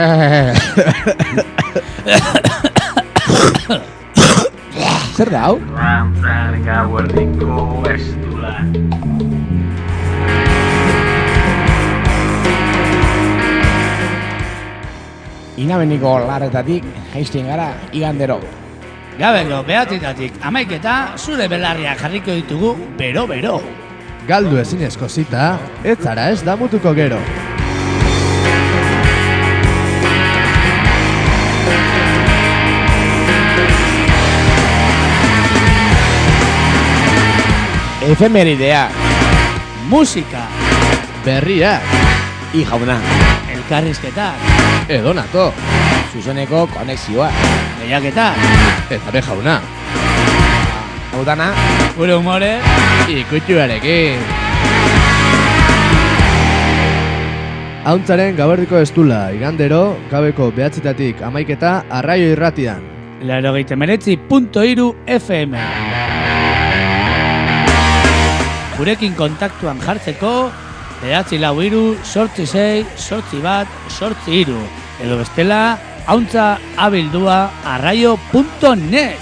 Zer da hau? Lantzaren gauerdiko estula. Inabeniko larretatik jaisten gara igandero. Gabeko behatitatik amaiketa zure belarriak jarriko ditugu bero-bero. Galdu ezinezko zita, ez zara ez damutuko gero. Efemeridea, Musika, Berriak, jauna, elkarrizketak, edonato, zuzeneko konexioa. lehiaketak, eta be jauna, Hau dana, gure humore, ikutxuarekin. Hauntzaren gauerdiko estula, igandero, gabeko behatzitatik amaiketa Arraio Irratian. 89.3 FM. Gurekin kontaktuan jartzeko 943-868-1 edo bestela hauntza@arraio.net.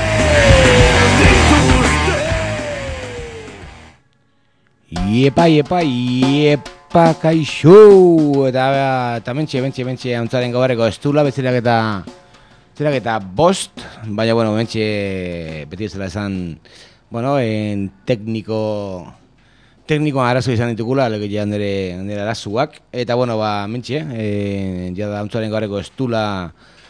Iepa, kaixo! Eta mentxe, hauntzaren gauerdiko estula, betzerak eta bost, baina, bueno, mentxe, beti ez dela esan, bueno, en teknikoan arazo izan ditugula, lege nire arazuak. Eta, bueno, mentxe, jada hauntzaren gaureko estula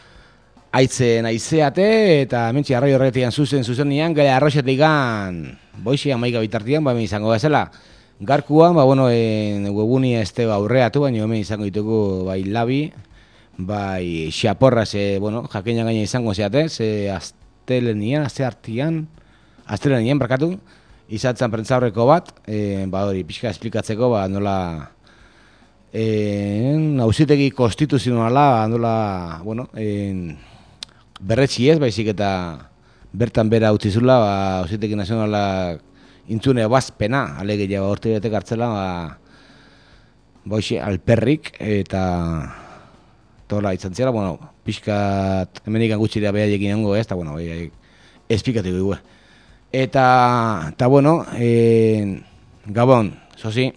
aizeate, eta mentxe, Arraio Irratian zuzenian, gale arroxetik boixi amaika bitartian, hemen izango bezala. Garkuan, bueno, webunia aurreatu, baina hemen izango ditugu, bai labi, bai xaporra, bueno, jakina gaina izango zeate, astelenian, barkatu, izatzen prentzaurreko bat, hori pixka esplikatzeko, nola auzitegi konstituzionala, nola, bueno, berretsi ez, baizik eta bertan bera utzizula, auzitegi nazionala intzune bazpena, alegia urte betek hartzela, boixe, alperrik, eta tola izan zela, bueno, pixkat, hemenikan gutxira behaiekin ongo ez, eta, bueno, esplikatu dugu. Eta, bueno, Gabon, zozi?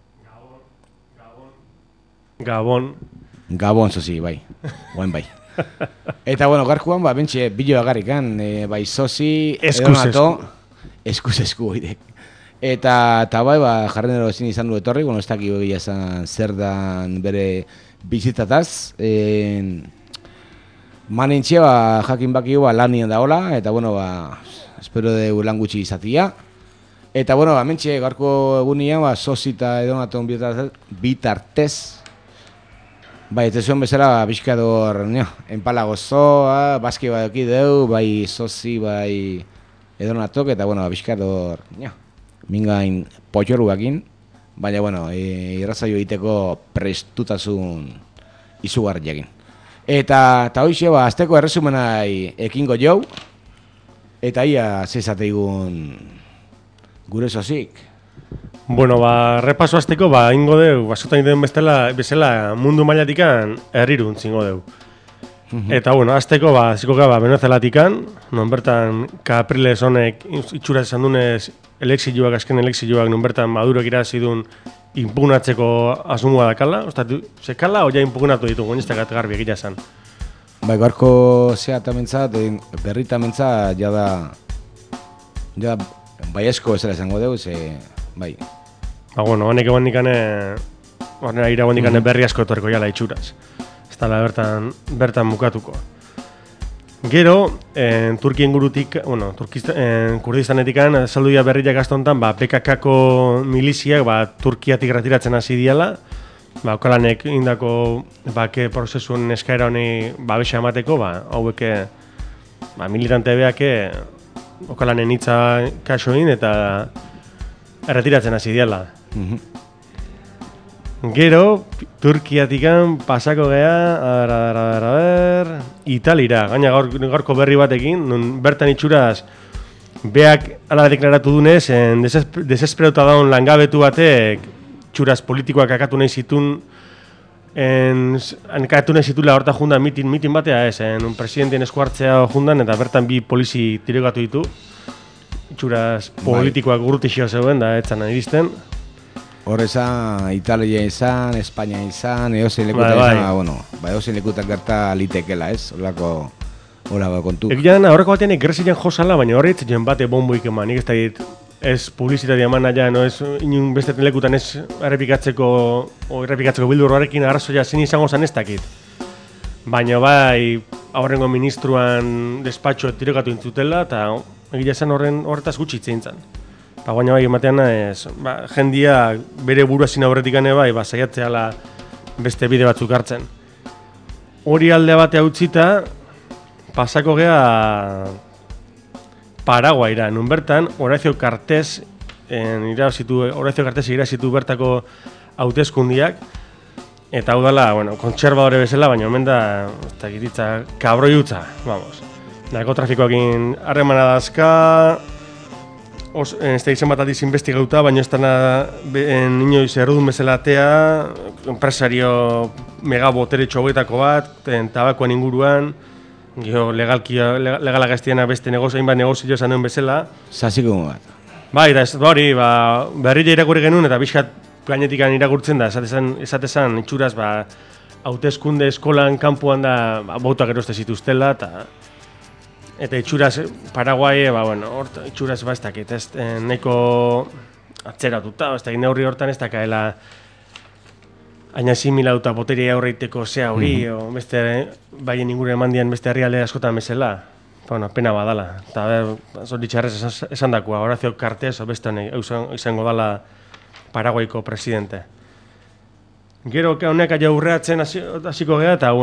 Gabon, zozi, bai, guain bai. Eta, bueno, garkuan, bentxe, bilo agarrikan, bai, zozi, edonato, esku, oidek. Eta bai, jarrenero ezin izan du etorri, bueno, ez dakik egia esan zer dan bere bizitataz. Manintxe, jakin baki lanian daola, eta, bueno, espero dugu lan gutxi izatia. Eta, bueno, mentxe, garko egunia, sozita edonaton bitartez. Bai, ez zuen bezala, bizkador, enpala gozoa, baski badoki deu, bai sozi, bai edonatok, eta, bueno, bizkador, mingain potxoruakin, baina, bueno, irrazaio egiteko prestutasun izugarriakin. Eta hoxe, azteko erresumenai ekingo jau, eta ia zezateigun gure sozik. Bueno, repaso azteko, ingo deu, basotan den bezala mundu mailatikan herrirun zingo deu. Eta, bueno, azteko, ziko gaba Venezuelatikan, non bertan Capriles honek itxura esan dunez azken elekzioak, non bertan Madurok irazidun impugnatzeko asumua dakala, ostatu, zekala, oia impugnatu ditugu, niztekat garbi egia esan. Bai, garko zehatamentzat, berritamentzat, jada bai esko ezera esango dugu, bai. Bueno, honek egon dikane berri asko etorreko jala itxuraz. Ez dala bertan bukatuko. Gero, Turkien gurutik, bueno, Kurdistanetikan, salduia berriak astontan, PKK-ko miliziak, Turkiatik retiratzen hasi diala, okalanek indako bake prozesun eskaera honi babesa emateko, haueke militante beake okalanen hitza kasoin eta erretiratzen hasi diala. Gero, Turkiatikan pasako gea, Italira, gaina gaurko berri batekin, nun bertan itxuraz beak ala deklaratu dunez, desesperauta daun langabetu batek itxuraz politikoak akatu nahi zitun Hankatu nahi zitula horta jundan mitin batea ez, un presidentien eskuartzea jundan, eta bertan bi polizi tirokatu ditu. Itxuraz politikoak urrutixio zeuden, da etzan iristen. Hor izan, Italia izan, Espainia izan, eozein lekutan izan, bueno, eozein lekutan gerta litekela, ez? Horako kontu. Egian, aurreko batean Grezian josala, baina horretz jen bate bomboik eman, nik ez da dit, ez publizitatea eman naia, no ez inun beste lekutan ez errepikatzeko bildur horrekin arrazoia zin izango zan ez dakit. Baina bai, aurrengo ministruan despatxo tirokatu intzutela, eta egia zen horretaz gutxi itzein zen. Eta baina bai, ematean jendia bere buruazin aurretik ane bai, saiatzeala beste bide batzuk hartzen. Hori alde batea utzita, pasako gea Paraguaira, nun bertan, Horacio Cartes irazitu bertako hauteskundiak, eta hau dela, kontserbadore bezala, baina omen da, ez dakititza, kabroi utza, vamos. Narkotrafikoakin harremana dazka, ez da izan bat aldiz investigauta, baina ez dena inoiz errudun bezalatea, empresario megaboteretxo hauetako bat, tabakoan inguruan, legalak eztiena beste hainbat negozio esan duen bezala. Zaziko bat. Bai, da ez hori, berrila irakurri genuen eta pixkat gainetikan irakurtzen da, esatezan itxuraz, hauteskunde eskolan kanpoan da bautak eroste zituztela, eta itxuraz Paraguai, itxuraz ez dakit, nahiko atzeratuta, ez dakit neurri hortan ez dakaela aina similauta boteria aurreiteko zea hori, o beste baien inguruen eman dian beste herrialde askotan bezala. Pena badala. Eta zoritxarrez esan dakoa, Horacio Cartes, beste honek izango dala Paraguaiko presidente. Gero honek aia urreatzen hasiko geha, eta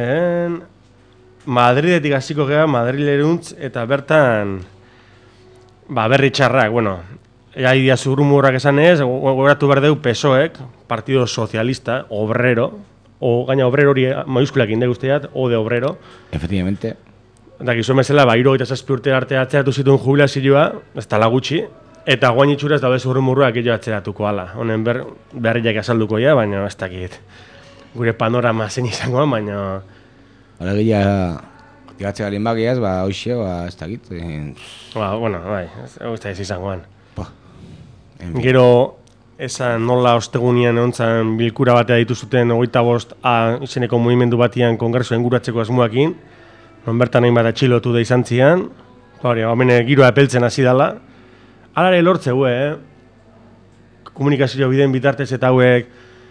Madridetik hasiko geha, Madrileruntz, eta bertan berri txarrak, Ia zurrumurrak esan ez, gogoratu behar deu PSOEk, Partido Socialista, Obrero, gaina Obrero hori maiuskulak inde guztiat, O de Obrero. Efectivamente. Eta gizu mesela, 67 urte arte atzeratu zituen jubilazioa, ez tala gutxi, eta guain itxuraz daude zurrumurruak gehiago atzeratuko ala. Honen berriak azalduko ja, baina ez dakit gure panorama zen izangoan, baina... Hora gehiago, tigatze galin bagiaz, hoxe, ez dakit. Bai, ez izangoan. Gero, esan nola ostegunian egontzan bilkura batea dituzuten 25A izeneko mugimendu batian kongresoa inguratzeko asmoakin, non bertan hainbat atxilotu da izan zian, hemen giroa epeltzen hasi dela. Alare lortzeu, komunikazio bideen bitartez eta hauek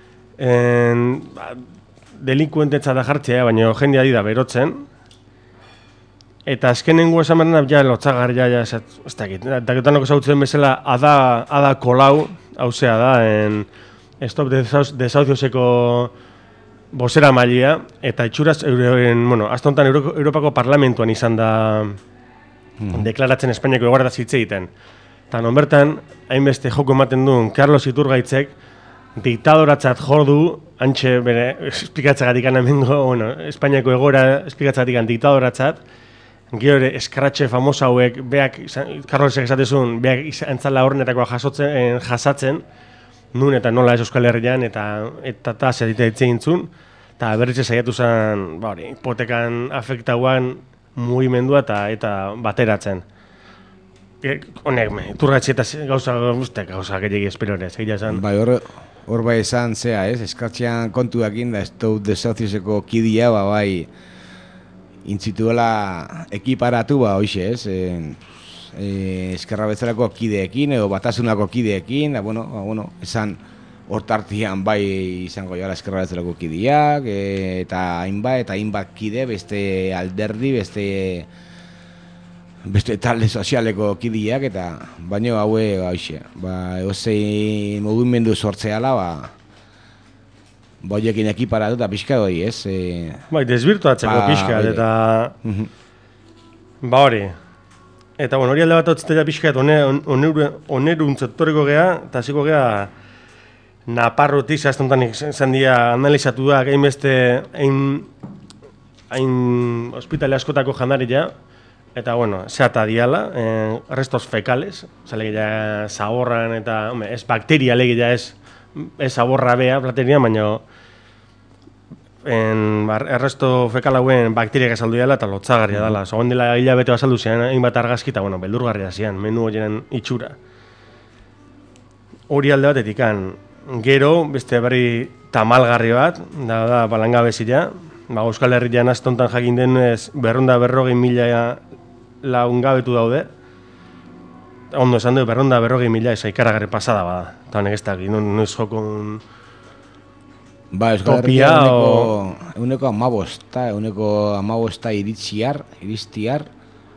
delinkuentetza da jartzea, baina jendea di da berotzen. Eta azkenengo esan behar ja lotzagarria, ez dakit. Daketanok ezautzen bezala, Ada Colau, hauzea da, Stop Desahucioseko bozera mailia, eta itxuraz, azte honetan Europako Parlamentuan izan da deklaratzen Espainiako egoeraz hitz egiten. Eta non bertan, hainbeste joko ematen duen Carlos Iturgaitzek, diktadoratzat jordu, antxe bere esplikatzagatik hemengo, Espainiako egoera esplikatzagatik diktadoratzat, gero ere eskratxe famosa hauek, Carlosek esatezun, beak entzala horrenetakoa jasatzen, nun eta nola ez Euskal Herrian, eta zeditea ditzen zun, eta berritze saiatu zen, hipotekan afektauan mugimendua eta bateratzen. Honek, Iturgaitzi eta gauza gehiagi esperorez, egia zen. Bai, hor bai esan zea, ez? Eskratxean kontuakin da Stop Desahucioseko kidia, bai, intzituela ekiparatu, hoxe, ez? Eskerra bezalako kideekin, edo batasunako kideekin, esan hortartian bai izango jara eskerra bezalako kideak, eta hainbat kide, beste alderdi, beste talde sozialeko kideak, eta baino haue, hoxe, eozei mugimendu sortzeala, boiekin ekiparatu eta pixka hori, ez? Bai, desbirtuatzeko pixka, eta... hori. Eta hori alde bat hotzitea pixka, oneruntzetoreko geha, eta hasiko geha Naparrotik, zehaztontan izan dira analizatu da, hain hospitale askotako jandaria, eta, zehata diala, restos fekales, zalegia zaborran eta, ez bakteria legia ez zaborra bea, plateria, baina erresto fekal hauen bakteriak azaldu dela eta lotzagarria dela. Zogon dela hilabete azaldu zian, hainbat argazki eta, bueno, beldurgarria zian, menu horien itxura. Hori alde batetik, gero, beste berri tamalgarri bat, da balangabezia, Euskal Herrian astontan jakin denez 240.000 lagungabetu daude. Ondo esan du, 240.000 eza ikaragarri pasada bada. Eta honek ez dakit, noiz jokon Euskal topia Herria euneko amabosta iristiar,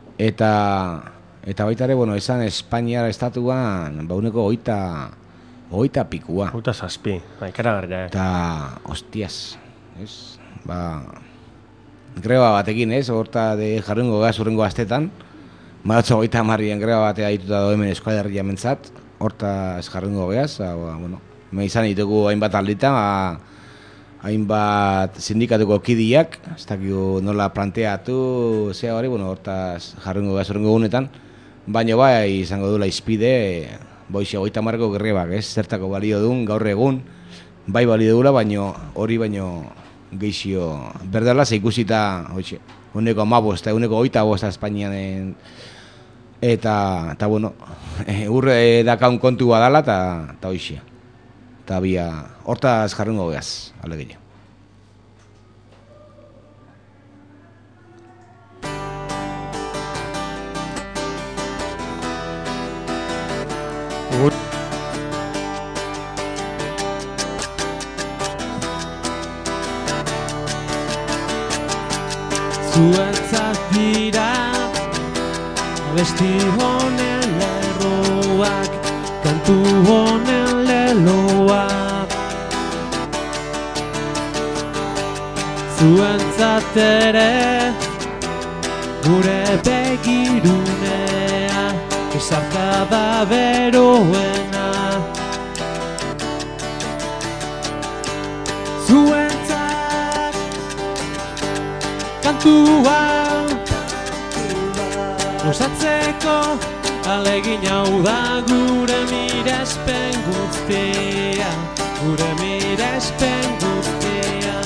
eta baita ere, bueno, esan Espainiara estatuan, euneko oita pikua. Oita zazpi, ikaragarria. Eta, hostias, ez? Greba batekin, ez? Horta de jarrengo gaz, urrengo astetan. Maratzo 30 greba batea dituta do hemen Euskal Herria mentzat. Horta ez jarrengo gaz, bueno, me izan ditugu hainbat alditan, hainbat sindikatuko kidiak, ez dakigu nola planteatu, zea hori, bueno, hortaz jarrengo gaz, urrengo gunetan. Baina bai izango duela izpide, boixe 30 grebak, ez? Zertako balio duen, gaur egun, bai balio dugula, baino hori geixio berdala ze ikusita, hoxe, uneko 15, uneko 25 Espainian eta bueno, urre dakaun kontu badala eta hoxe. Eta bia, hortaz jarrengo behaz, alegeia. Zuentzat dira abesti honen lerroak, kantu honen leloak. Zuentzat ere gure begirunea, esarkada beroena. Zuentzat kantua osatzeko alegin hau da gure mirespen guztia, gure mirespen guztia.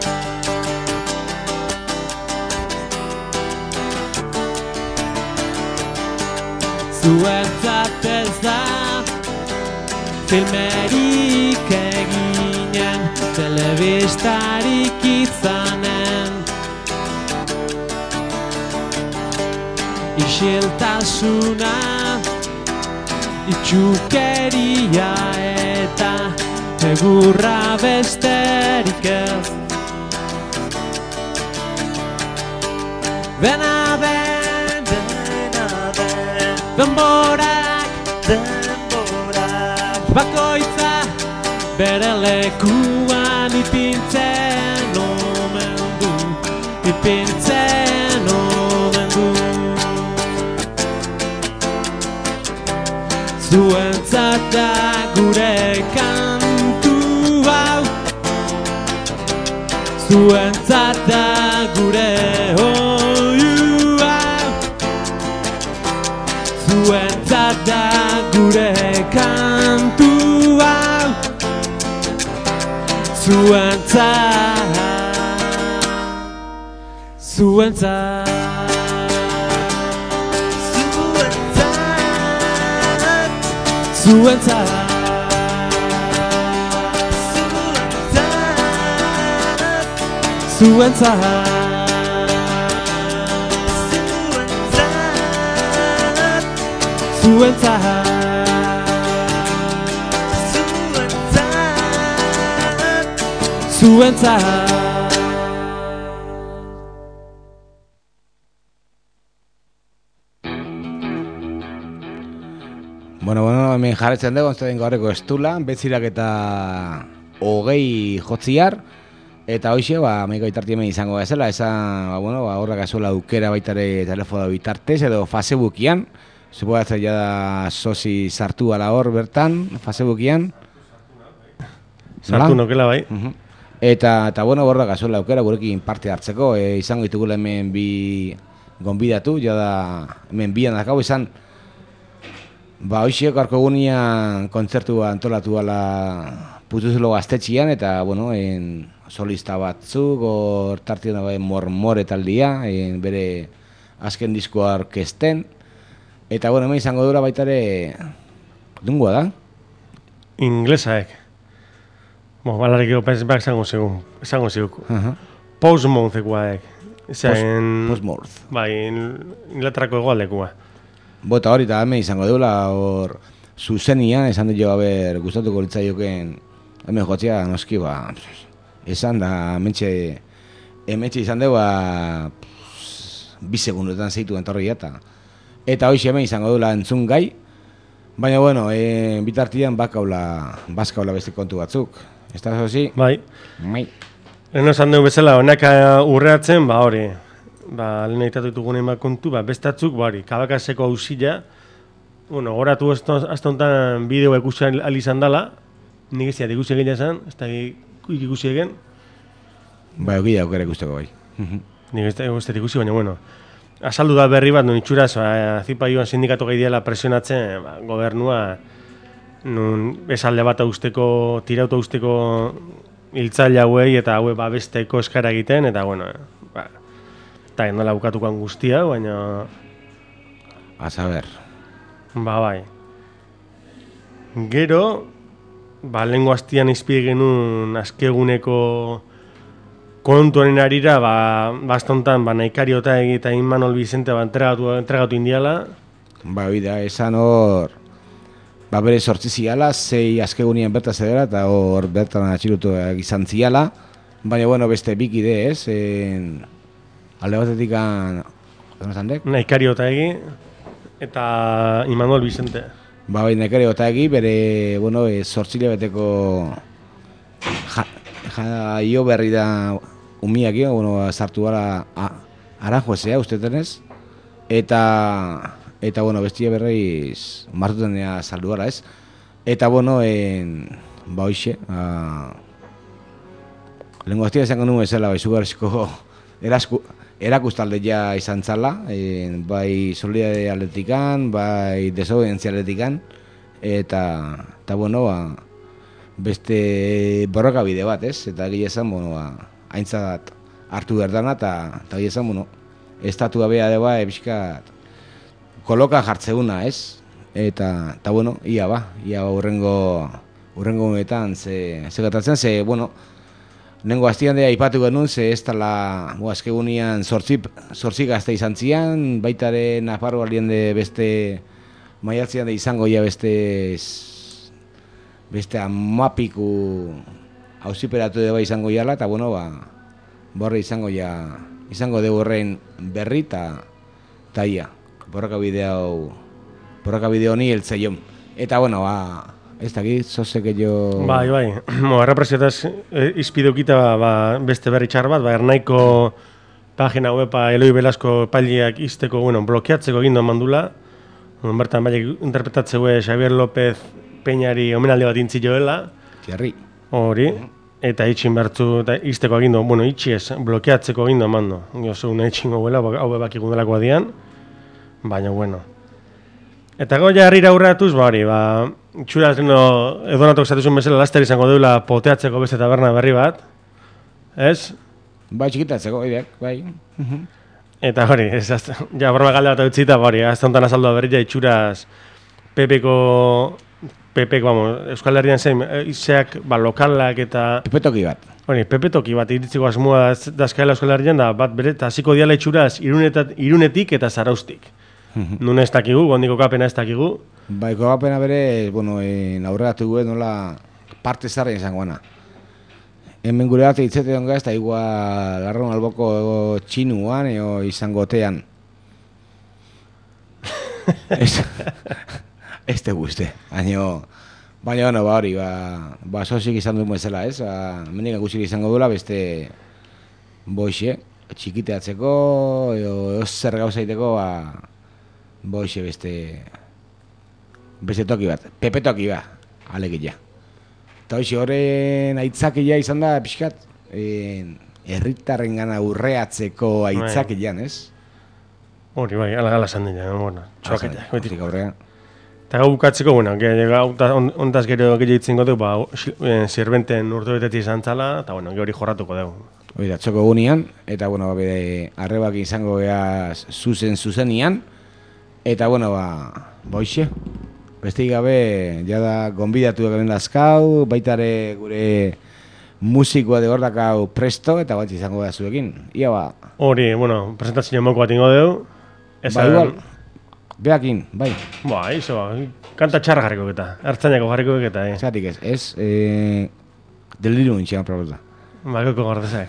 Zuentzat ez da filmerik eginen, telebistarik izanen. Isiltasuna, itxukeria eta egurra besterik ez. Dena den, denborak, bakoitza bere lekuan ipintzen omen du, ipintzen omen du. Zuentzat da gure kantu hau, zuentzat da gure oiu hau, zuentzat da gure kantu hau, zuentzat, zuentzat. Zuentzat, zuentzat, zuentzat, zuentzat. Bueno, hemen jarretzen dugu, onzten gaurreko estula, betzirak eta 20 jotziar, eta hoxe, amaiko bitarti hemen izango bezala, esan, horrak azuela aukera baitare telefono bitartez, edo Facebookian, supogatzen jada sozi sartu ala hor bertan, Facebookian. Sartu nokela bai. Eta horrak azuela aukera gurekin parte hartzeko, izango ditugula hemen bi gonbidatu, jada hemen bian dakau izan, hoxe, gaurko egunean kontzertua antolatu ala Putuzlo gaztetxian, eta, solista batzuk, hor tartien bai mormore taldia, bere azken diskoa orkesten. Eta bueno, hemen izango dura baita ere dungua da. Inglesaek. Balarikiko behar esango ziguk. Postmouthekoaek. Postmouth. Bai, Inglaterrako hegoaldekua. Bota hori eta hemen izango dula, hor zuzenian, esan dut jo, gustatuko litzaioken hemen jotzea, noski, esan da, hementxe izan dugu, 2 segundotan zeitu entorri eta hoxe hemen izango dula entzun gai, baina, bueno, bitartian bazkaula beste kontu batzuk. Ez da, zozi? Bai. Bai. Lehen esan dugu bezala, honak urreatzen, hori, lehen egitatu ditugunen kontu, bestatzuk, hori, Kabakaseko hausila, bueno, goratu azta honetan bideo ikusi izan dela, nik ez ziat ikusi egin esan, ez da ikusi egin. Bai, oki da aukera ikusteko bai. Nik ez da ikusi, baina, bueno, azaldu da berri bat, non itxuraz, zipa joan sindikatu gai diela presionatzen, gobernua, nun esalde bat usteko, tirauta usteko hiltzaile hauei eta haue babesteko eskara egiten, eta, bueno, eta nola bukatukoan guztia, baina... A saber. Bai. Gero, lehengo hastian izpide genuen azkeguneko kontuaren arira, bastontan, nahikariota eta Imanol Vicente entregatu indiala. Bai, da, esan hor... bere sortzi ziala, 6 azkegunien bertaz edera, eta hor bertan atxilutu izan ziala. Baina, bueno, beste bikide, ez? Alde batetik Naikari Otaegi eta Imanol Vicente. Bai, Naikari Otaegi, bere, bueno, sortzile beteko jaio berri da umiak, bueno, sartu gara Aranjuezea, ustetenez. Eta bueno, bestia berreiz martuten dira saldu gara, ez? Eta, bueno, hoxe, lehenko aztia izango nuen ezela, izugarrizko erakustaldea izan zala, bai solidade atletikan, bai desobedientzia atletikan, eta bueno, beste borroka bide bat, ez? Eta gile esan, bueno, aintzat hartu berdana, eta gile esan, bueno, estatu abea deba, pixkat, koloka jartzeuna, ez? Eta bueno, ia urrengo honetan ze gatatzen, bueno, nengo hastian dea ipatu genuen, ze ez tala, azkegunian sortzi gazte izan zian, baitare Nafarro alien de beste maiatzean de izango ja beste amapiku hausiperatu deba izango jala, eta bueno, borre izango dugu horrein berri, eta ia. Borroka bideo honi eltzeion. Eta, bueno, ez dakit, zozeke jo... Bai, errepresiotaz izpideukita beste berri txar bat, Ernaiko pagina wepa Eloi Velasco epaileak izteko, bueno, blokeatzeko egindu mandula. Bertan, interpretatzeue Xavier López Peñari omenaldi bat intzi joela. Txarri. Hori. Eta itxin bertzu, eta izteko egindu, bueno, itxiez, blokeatzeko egindu mando. Jozu, nahi itxingo guela, hau bebak ikundelako adian. Baina, bueno. Eta goia herrira aurreatuz, hori, itxuraz edonatok zatuzun bezala laster izango deula poteatzeko beste taberna berri bat. Ez? Bai, txikitatzeko, bai. Eta hori, ja, broma galde bat utzita, hori, aztontan azaldua berri, itxuraz Pepeko, Euskal Herrian zein, izeak, lokalak eta... Pepetoki bat. Hori, Pepetoki bat iritziko asmoa dazkaela Euskal Herrian da, bat bere, eta hasiko diala itxuraz Irunetik eta Zaraustik. Nun ez dakigu, gondiko kapena ez dakigu. Bai, kapena bere, bueno, aurregatu gu, nola parte zarren izangoana. Hemen gure arte hitzete donga ez da igual Larron Alboko txinuan izango tean. Ez te guzte, baina, bueno, hori, sosik izan duen bezala, ez? Mendik guztik izango duela, beste boixe, txikiteatzeko, zer gauzaiteko, boixe beste toki bat, Pepetoki bat, alegia. Eta hoxe horren aitzakia izan da, pixkat, herritarren gana urreatzeko aitzakian, ez? Hori, bai, ala esan dira, bueno, txoaketak. Hortik aurrean. Eta gau bukatzeko, bueno, ontaz gero gehiago itzingo dugu, zirbenten urtebetetik izan txala, eta bueno, hori jorratuko dugu. Hori da, txoko egunean, eta bueno, arrebak izango geha zuzenian, eta bueno, boixe, besteik gabe, jada gonbidatu egin dazkau, baitare gure musikoa de hordakau presto, eta bat izango geha zuekin, ia Hori, bueno, presentazio moko bat ingo dugu. Igual. Beakin, bai. Iso, kanta txarra jarriko eta, hartzainako jarriko eta. Zatik ez, deliru intxean probela. Koko gordezak.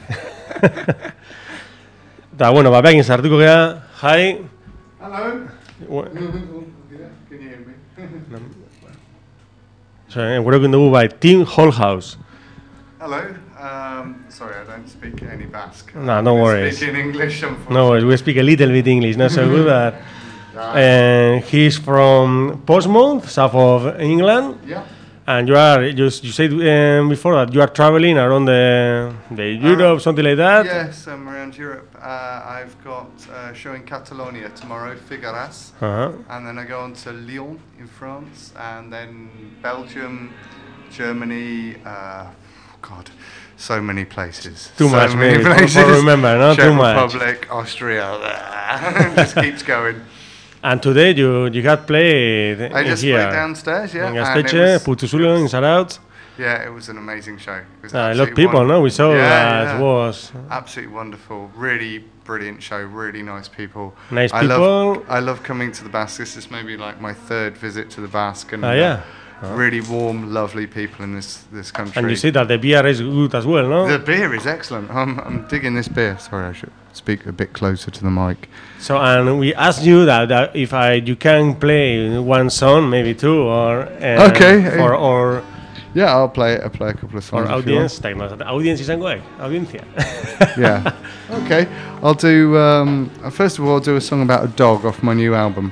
Eta, bueno, beakin sartuko geha, hi. Hello. Can you hear me? Gurekin dugu bai, Tim Holhouse. Hello. Sorry, I don't speak any Basque. No, don't worry. I speak in English, unfortunately. No worries, we speak a little bit English, not so good, but he's from Portsmouth, south of England. Yeah. And you said before that you are traveling around the Europe, something like that. Yes, I'm around Europe. I've got a show in Catalonia tomorrow, Figueras. And then I go on to Lyon in France, and then Belgium, Germany, God, so many places. Too so much, many maybe. places. Remember, no? Czech Too much. Republic, Austria, just keeps going. And today you got played I just here. played downstairs, yeah. In Gaztetxe, Putuzulo, in Zarautz. Yeah, it was an amazing show. It was A lot of people, no? We saw that yeah. it was Absolutely wonderful. Really brilliant show. Really nice people. Nice people. I love coming to the Basque. This is maybe like my third visit to the Basque. And Really warm, lovely people in this country. And you see that the beer is good as well, no? The beer is excellent. I'm digging this beer. Sorry, I should speak a bit closer to the mic. So, and we asked you that if you can play one song, maybe two, or Okay. or Yeah, I'll play a couple of songs. or if you audience, audience izango audiencia. want. Yeah. Okay. I'll do. First of all, I'll do a song about a dog off my new album.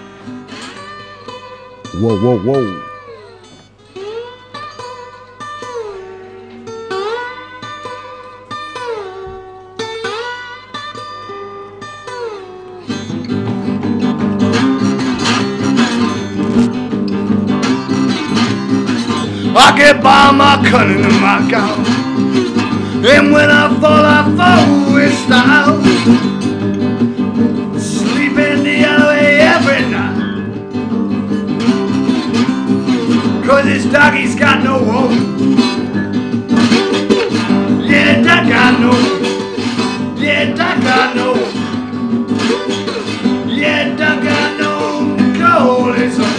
Whoa, whoa, whoa. I get by my cunning and my gown, and when I fall with style. Sleep in the alley every night, 'cause this doggy's got no home. Yeah, dog got no. Yeah, dog got no. Yeah, dog got no cold is home.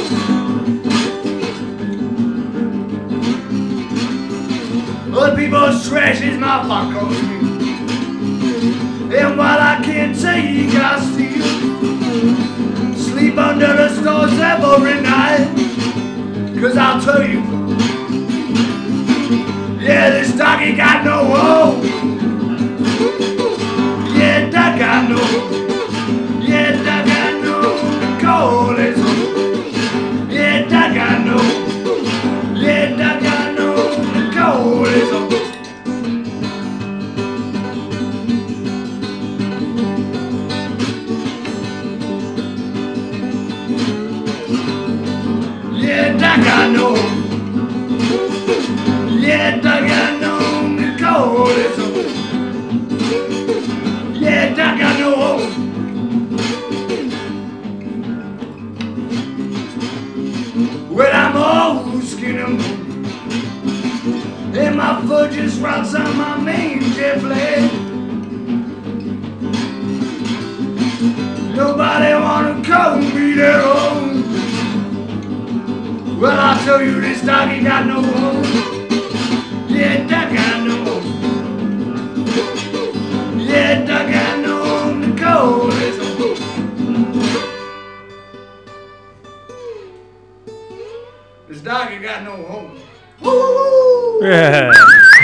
Other people's trash is my fuck on me, and while I can't take, I steal. Sleep under the stars every night, 'cause I'll tell you, yeah, this doggy got no home. Yeah, dog got no. Yeah, dog got no cold is home. Yeah, dog got no. Yeah, dog got no cold is home. Yeah, dog got no. Yeah, dog got no cold is home. Yeah, dog got no home. When I'm old, skinning, and my foot just rots on my manger blade. Nobody wanna call me their own. Well, I'll tell you, this doggy got no home. Yeah, dog got no home. Yeah, dog got no home. The cold is home. This doggy got no home. Woo! Yeah.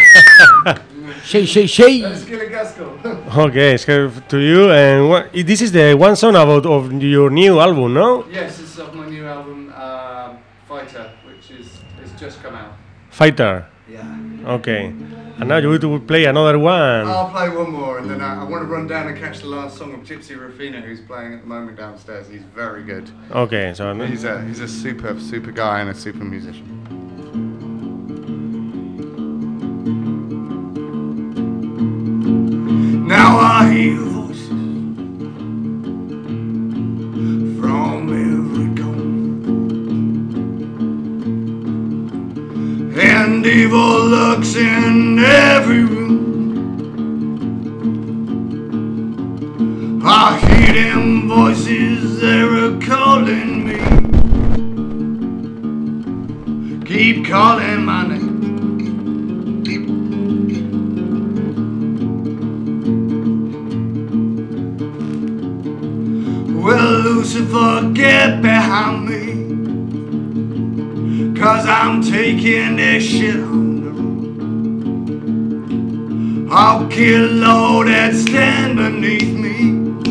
Shey. Let's get a Gasco. Okay, it's good to you. And this is the one song of your new album, no? Yes, this is off my new album, Fighter, which is just come out. Fighter. Yeah. Okay. And now you want to play another one. I'll play one more, and then I want to run down and catch the last song of Gypsy Rufino, who's playing at the moment downstairs. He's very good. Okay, so he's a super guy and a super musician. Now I hear voices from every corner, and evil looks in every room. I hear them voices, they're calling me. Keep calling my name. Well, Lucifer, get behind me, 'cause I'm taking this shit on the road. I'll kill all that stand beneath me.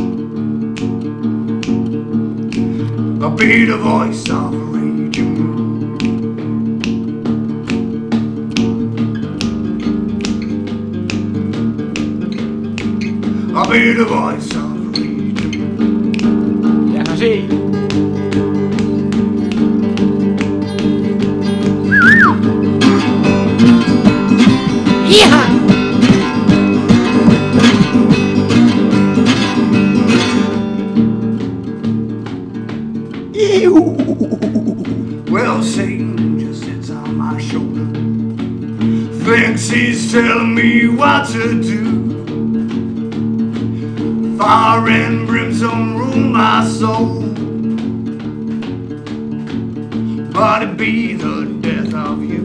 I'll be the voice of a raging moon. I'll be the voice of a raging moon. Ya no sé. Well, Satan just sits on my shoulder, thinks he's telling me what to do. Fire and brimstone rule my soul, but it be the death of you.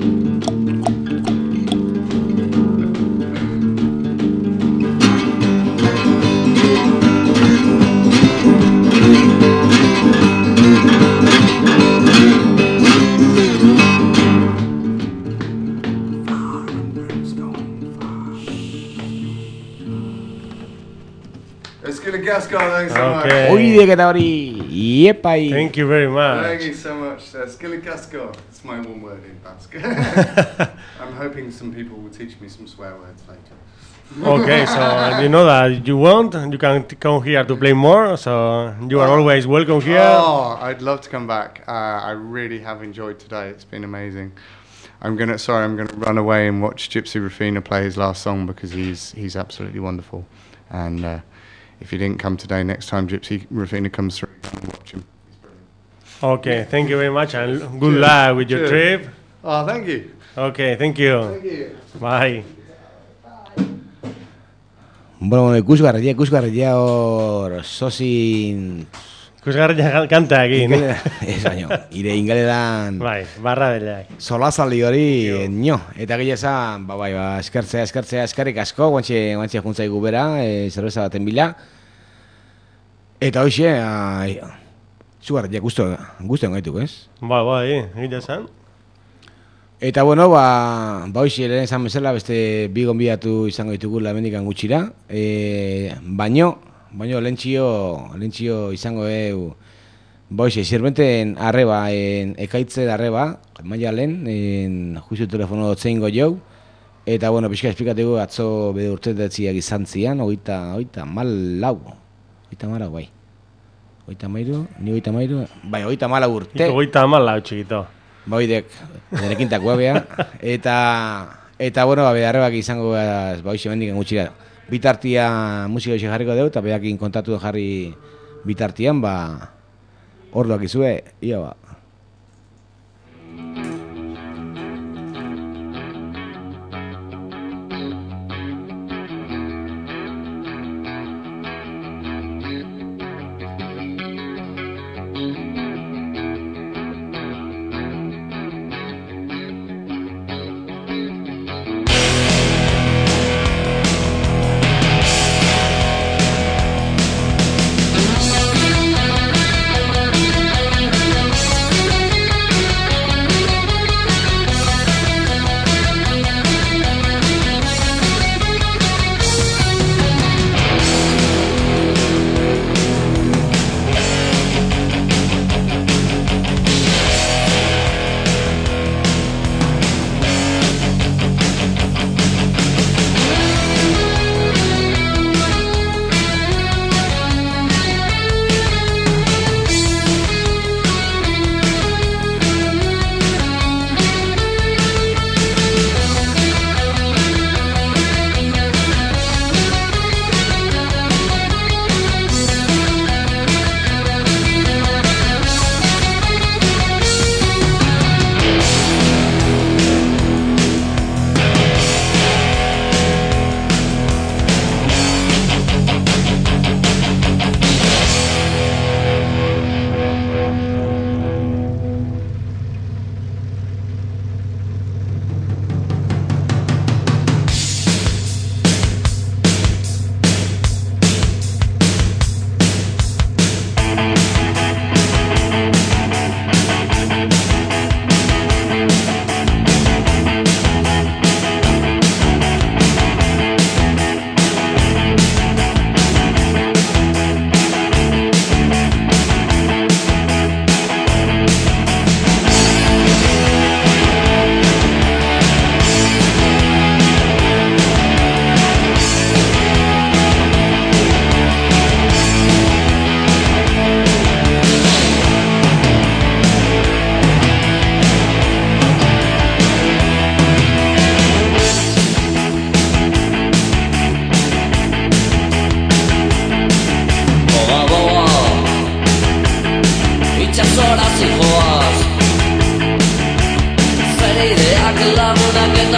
Gasco, thanks so much. Oide eta hori, iepai. Thank you very much. Thank you so much. Skilly Casco. It's my one word in Basque. I'm hoping some people will teach me some swear words later. Okay, so you know that you want, you can come here to play more, so you are always welcome here. Oh, I'd love to come back. I really have enjoyed today. It's been amazing. I'm gonna run away and watch Gypsy Rufino play his last song because he's absolutely wonderful. And if you didn't come today, next time Gypsy Rufino comes through, watch him. He's brilliant. Okay, thank you very much and good luck with your trip. Oh, thank you. Okay, thank you. Thank you. Bye. Bueno, ikusgarria hor sozin... Ikusgarria kanta egin. Ez baino, ire ingaledan... Bai, barra belak. Solazaldi hori, nio. Eta gila esan, eskertzea, eskerrik asko, guantxe juntzaigu bera, zerbeza baten bila. Eta hoxe, ikusgarria guztuen gaituk, ez? Bai, egitea esan. Eta bueno, hoxe lehen esan bezala, beste bi gonbidatu izango ditugula hemendikan gutxira. Baino lentzio izango hoxe, zirbenten arreba, ekaitze arreba, maialen, justu telefono dotzeingo jau. Eta bueno, pixka esplikategu atzo bede urtetetziak izan zian, oita malau, bai. Oita malau urte. Oita malau, txikito. Baidek, denekintak guabea, eta bueno, beharrebak izango hoxe mendiken gutxira. Bitartia musika hoxe jarriko dugu, eta behakin kontatu jarri bitartian, hor doak izue, ia ba.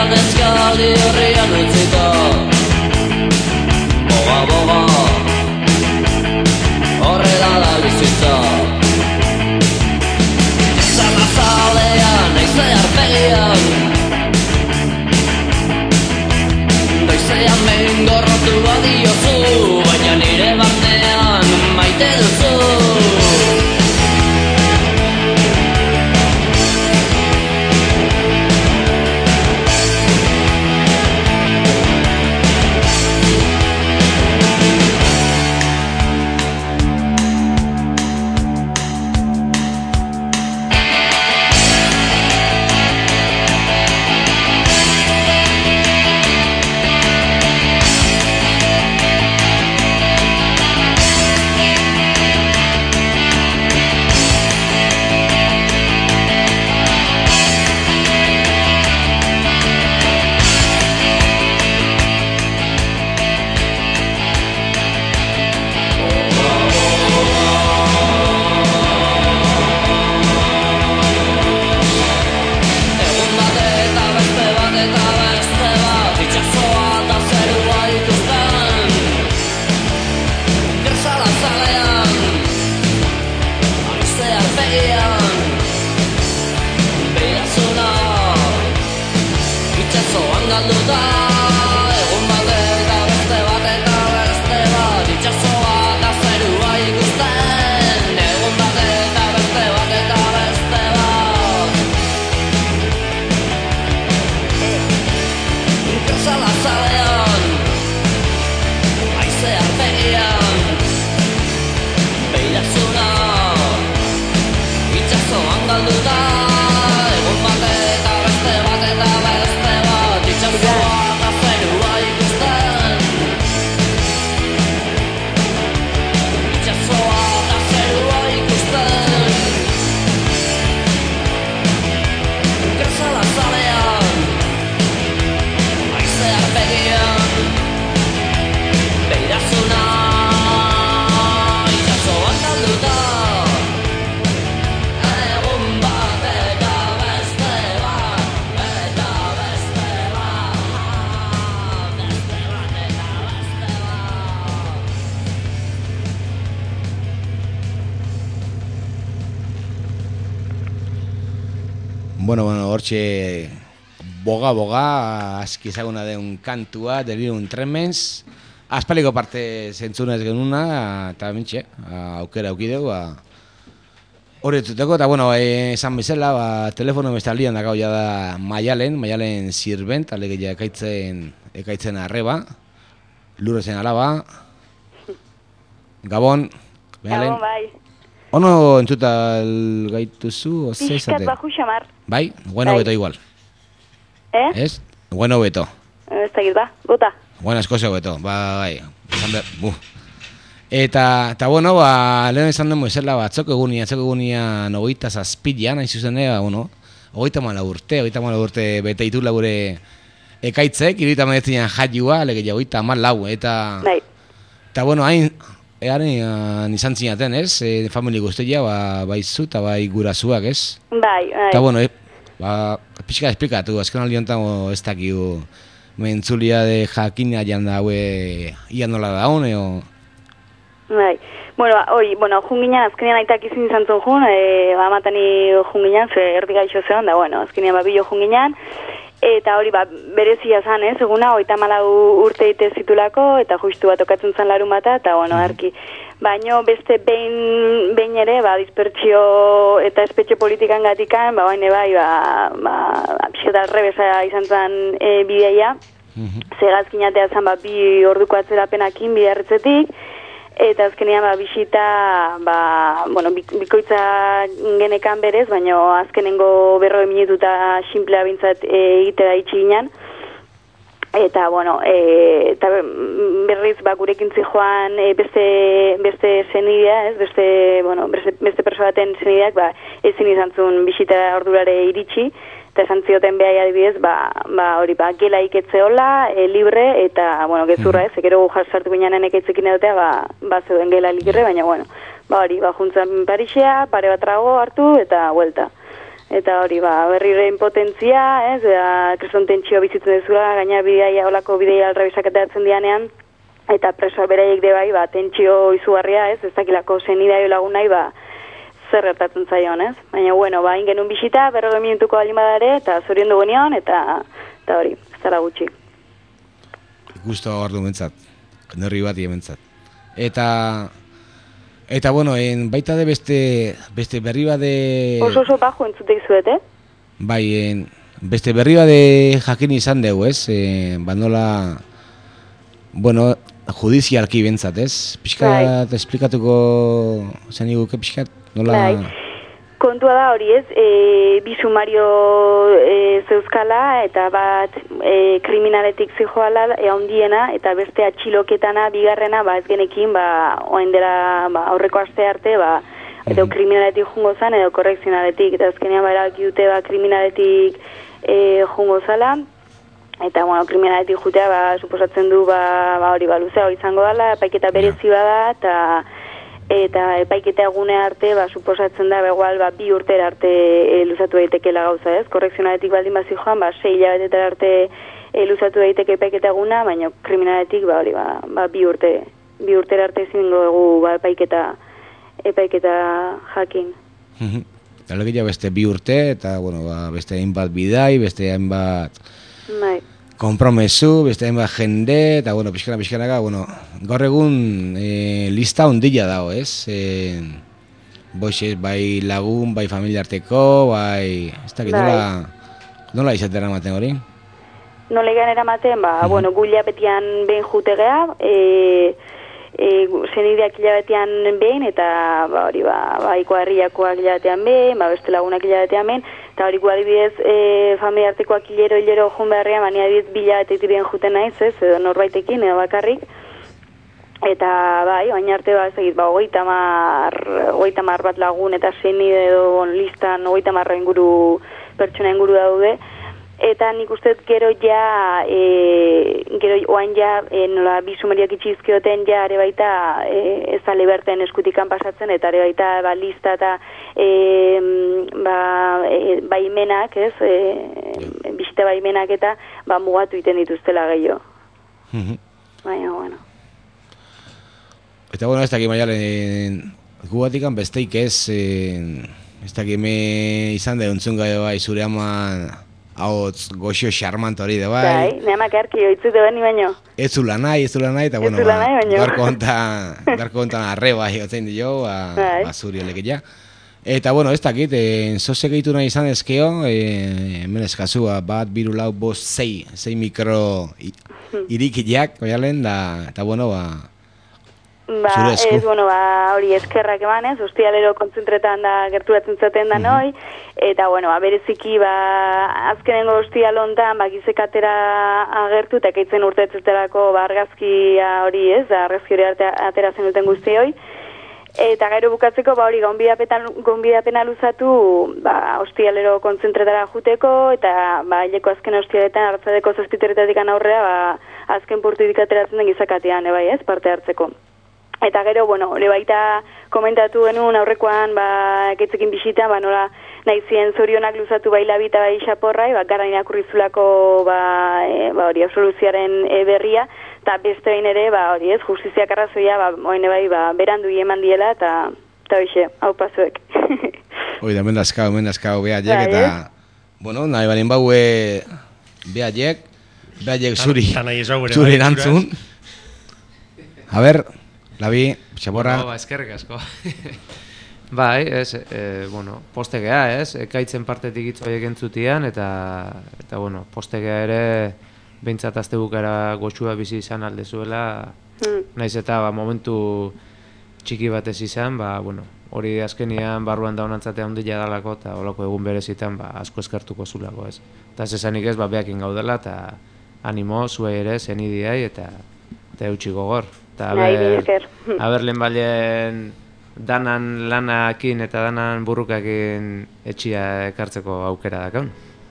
eskali horrian utzita boga, boga horrela da bizitza Zala zalean, eize arpegian Doizean behin gorrotu badiozu Baina nire barnean maite duzu Bueno, hortxe boga, aski ezaguna den kantua, Delirium Tremens, aspaliko parte zentzunez genuna, eta mintxe, aukera aukideu, hori etzuteko, eta bueno, esan bezala, telefono bestalian dakau ja da Maialen Zirbent, alegeia ekaitzen arreba, Lurrezen alaba, Gabon, Maialen. Gabon, bai. Ono entzuta gaituzu, ose Piskat izate? baju xamar. Bai, bueno beto igual. Ez? Bueno beto. Ez dakit ba, bota. Bueno, eskoze beto, bai. Eta bueno, lehen esan den moizela, atzoko egunia 27 nahi zuzen ega, bueno, 34 urte bete itula gure ekaitzek, 39 jaiua, lege ja 34, eta... Bai. Eta bueno, earen izan zinaten, ez? Famili guztia, bai zu eta bai gurazuak, ez? Bai. Eta bueno, pixka esplikatu, azken aldi honetan ez dakigu mentzulia de jakina janda haue ia nola daun, eo... Bai. Bueno, junginan, azkenean aitak izin izan zuen jun, amatani junginan, erdi gaixo zeon, da bueno, azkenean bilo junginan, eta hori berezia zan, ez, eguna, 34 urte ite zitulako, eta justu bat okatzen zan larun bata, eta bueno, arki. Baina beste behin ere, dispertsio eta espetxe politikan gatikan, baina pixketa arrebesa izan zen bideia, zegazkinatea zan 2 orduko atzerapenakin bidarretzetik, eta azkenean bisita, bikoitza genekan berez, baina azkenengo 40 minututa simplea bintzat egitera itxi ginen. Eta, bueno, eta berriz gurekin zijoan beste zenidea, ez? Beste perso baten zenideak, ezin izan zuen bisita ordurare iritsi, eta esan zioten behai adibidez, hori, gela iketzeola, libre, eta, bueno, gezurra, ez? Ekero sartu binean ekaitzekin edotea, zeuden gela libre, baina, bueno, hori, juntzan Parisea, pare bat trago hartu, eta huelta. Eta hori, berriro impotentzia, ez, kriston tentsio bizitzen dezula, gaina bideia, olako bideia alrebisaketatzen dianean, eta presoa beraiek de bai, tentsio izugarria, ez dakilako zenidaio lagun nahi, zer gertatzen zaion, ez? Baina, bueno, ingenun bisita, 40 minutuko baldin badare, eta zorion dugu nion, eta hori, ez dara gutxi. Gusto hor du mentzat, nerri bat mentzat. Eta bueno, baita de beste berri bade... Oso bajo entzute izuet, Bai, beste berri bade jakin izan dugu, ez? Nola, bueno, judizialki bentzat, ez? Pixkat esplikatuko zen iguke pixkat? Nola... Kontua da hori, ez? Bi sumario zeuzkala eta bat kriminaletik zijoala handiena eta beste atxiloketana bigarrena ez genekin oen dela aurreko aste arte edo kriminaletik jungo zan edo korrekzionaletik eta azkenean erabaki dute kriminaletik jungo zala eta bueno, kriminaletik jutea suposatzen du hori luzea izango dela, epaiketa berezi bada eta epaiketa egune arte, suposatzen da, igual, 2 urtera arte luzatu daitekela gauza, ez? Korrekzionaletik baldin bazi joan, 6 hilabetetara arte luzatu daiteke epaiketa eguna, baina kriminaletik, hori, 2 urtera arte zingo dugu epaiketa jakin. Alegia beste 2 urte, eta, bueno, beste hainbat bidai, beste hainbat... Bai. Kompromesu, beste hainbat jende, eta, bueno, pixkanaka, bueno, gaur egun lista ondila dago, ez? Boixez, bai lagun, bai familia arteko, bai... Ez dakit, nola izatera ematen hori? Nola egan eramaten, bueno, gu hilabetian behin jutegea, zenideak hilabetean behin, eta hori, ikuarriakoak hilabetean behin, beste lagunak hilabetean behin, eta hori adibidez familia artekoak hilero joan beharrean, bani adibidez bilabetetik behin juten naiz, ez, edo norbaitekin, edo bakarrik, eta oain arte ez egit, 30 bat lagun eta zenide edo listan 30 inguru pertsona inguru daude, eta nik uste gero oain nola bisumeriak itxizkioten ere baita ez da liberten eskutikan pasatzen, eta ere baita lista eta baimenak, ez, bisita baimenak eta mugatu iten dituztela gehiago. Baina, bueno. Eta, bueno, ez dakit maialen gugatikan besteik ez dakit me izan da untzun gai zure aman hauts goxio xarmant hori da bai. Bai, nehamak erki oitzute bani baino. Ez zula nahi, eta bueno, garko hontan arre bai otzein dio, zuri olekeia. Eta, bueno, ez dakit, zoze gehitu nahi izan ezkeo, hemen eskazu, 1, 2, 4, 5, 6 mikro irikileak, oialen, eta, bueno, zure esku. Bueno, hori eskerrak emanez, hostialero kontzentretan da gerturatzen zaten da noi, eta, bueno, bereziki, azkenengo hostial hontan, gizekatera agertu, eta keitzen urtetzetelako argazkia hori ez, argazki hori atera zen duten guzti hoi, eta gero bukatzeko, hori gonbidapena luzatu, hostialero kontzentretara juteko, eta, hileko azken hostialetan, hartzadeko zazpiterretatik aurrea, azken portutik ateratzen den gizakatean, bai ez, parte hartzeko. Eta gero, bueno, hori baita komentatu genuen aurrekoan, eketzekin bisitan, nola nahi zien zorionak luzatu labita bai xaporrai, gara inakurrizulako hori absoluziaren berria, eta beste behin ere, hori ez, justiziak arrazoia, oine bai, berandu eman diela, eta hoxe, hau pazuek. Hoi da, mendazkau behaiek, eta, bueno, nahi balin baue behaiek zuri erantzun. A ber, Labi, Xaborra. Eskerrik asko. Bai, bueno, postegea, ez? Ekaitzen partetik hitz horiek entzutian, eta bueno, postegea ere behintzat azte bukara goxua bizi izan alde zuela, naiz eta momentu txiki batez izan, bueno, hori azkenian barruan daunantzatea handia dalako, eta holako egun berezitan asko eskertuko zulako, ez? Eta ez esanik ez, behakin gaudela, eta animo, zuei ere, zenidiai, eta eutxi gogor. Eta haber lehen balen danan lanakin eta danan burrukakin etxia ekartzeko aukera dakaun.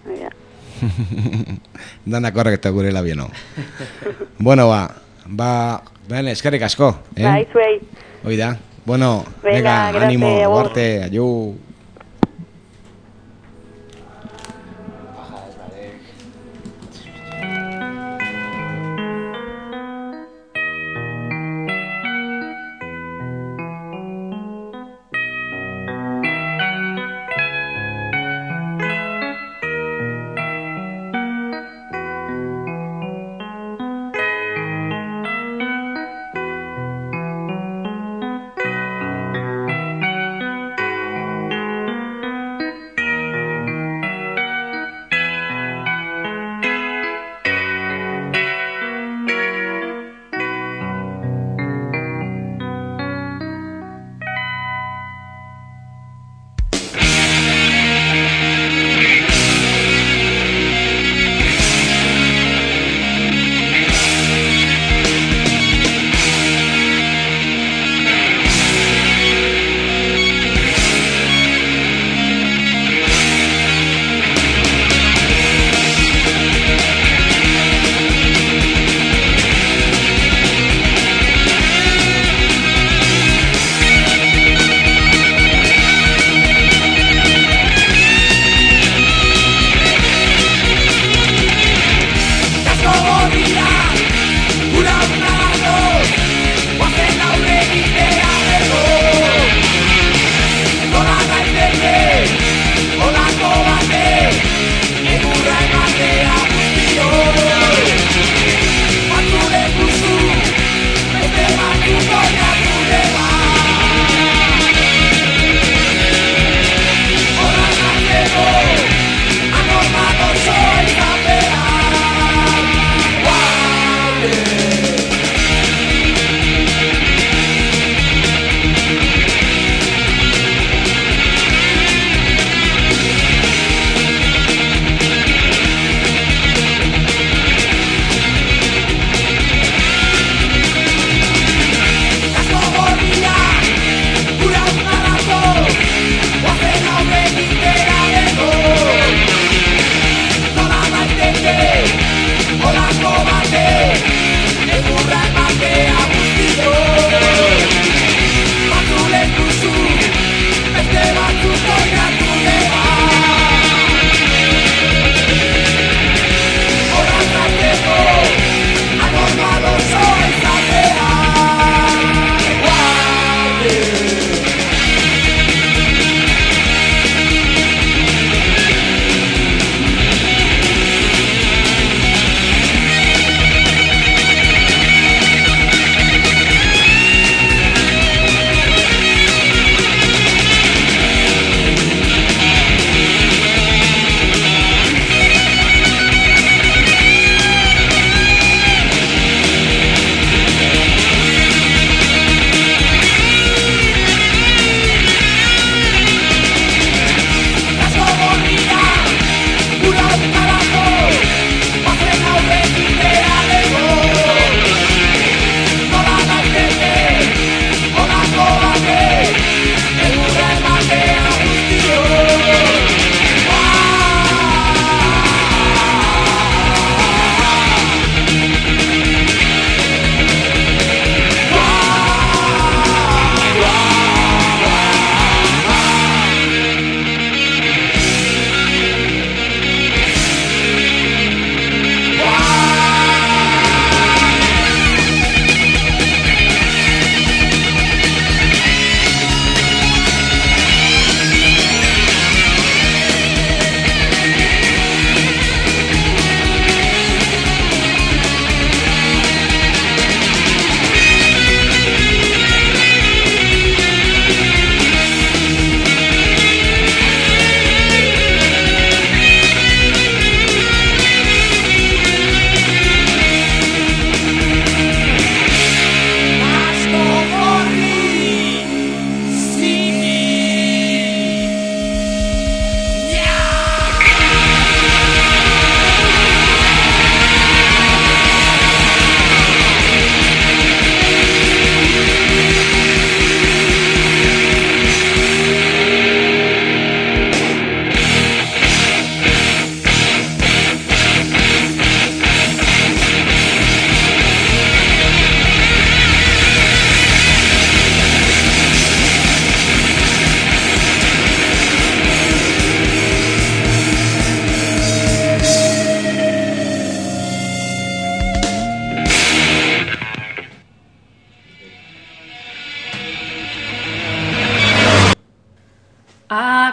Danak horrek eta gure labieno. Bueno, eskerrik asko. Bai, zuei. Hoi da. Bueno, venga, animo, guarte, aio.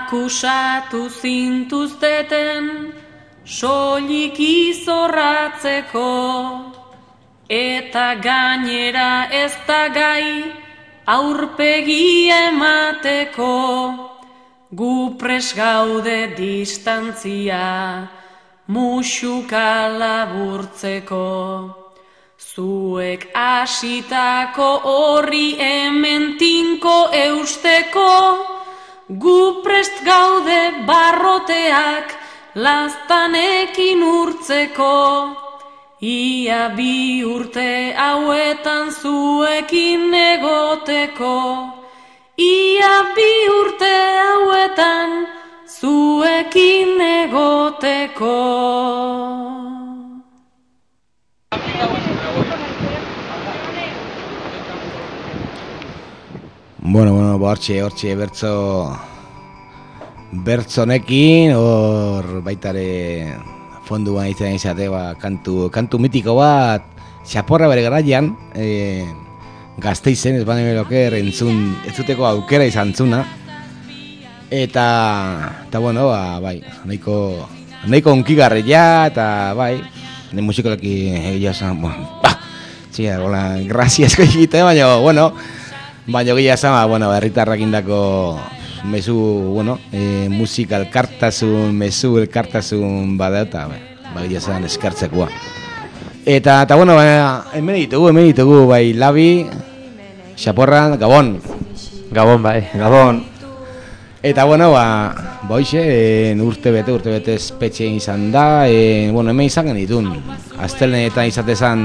Akusatu zintuzteten soilik izorratzeko, eta gainera ez da gai aurpegi emateko. Gu pres gaude distantzia musuka laburtzeko. Zuek hasitako horri hemen tinko eusteko, gu prest gaude barroteak laztanekin urtzeko. Ia 2 urte hauetan zuekin egoteko. Ia 2 urte hauetan zuekin egoteko. Bueno, hortxe bertzonekin, hor baitare fonduan izate, kantu mitiko bat, Xaporra bere garaian, Gasteizen, ez bane beroker, entzuteko aukera izan zuna. Eta bueno, bai, nahiko onkigarria, eta bai, musikolaki egia esan, graziasko egite, baina, bueno, baina gila esan, herritarrak indako mezu, musika elkartasun, mezu elkartasun badauta, gila esan eskartzekoa. Eta bueno, hemen ditugu, bai, Labi, Xaporra, Gabon. Gabon, bai. Gabon. Eta bueno, hoxe, urte bete espetxe izan da, hemen izan genitun. Astelenetan izatezan,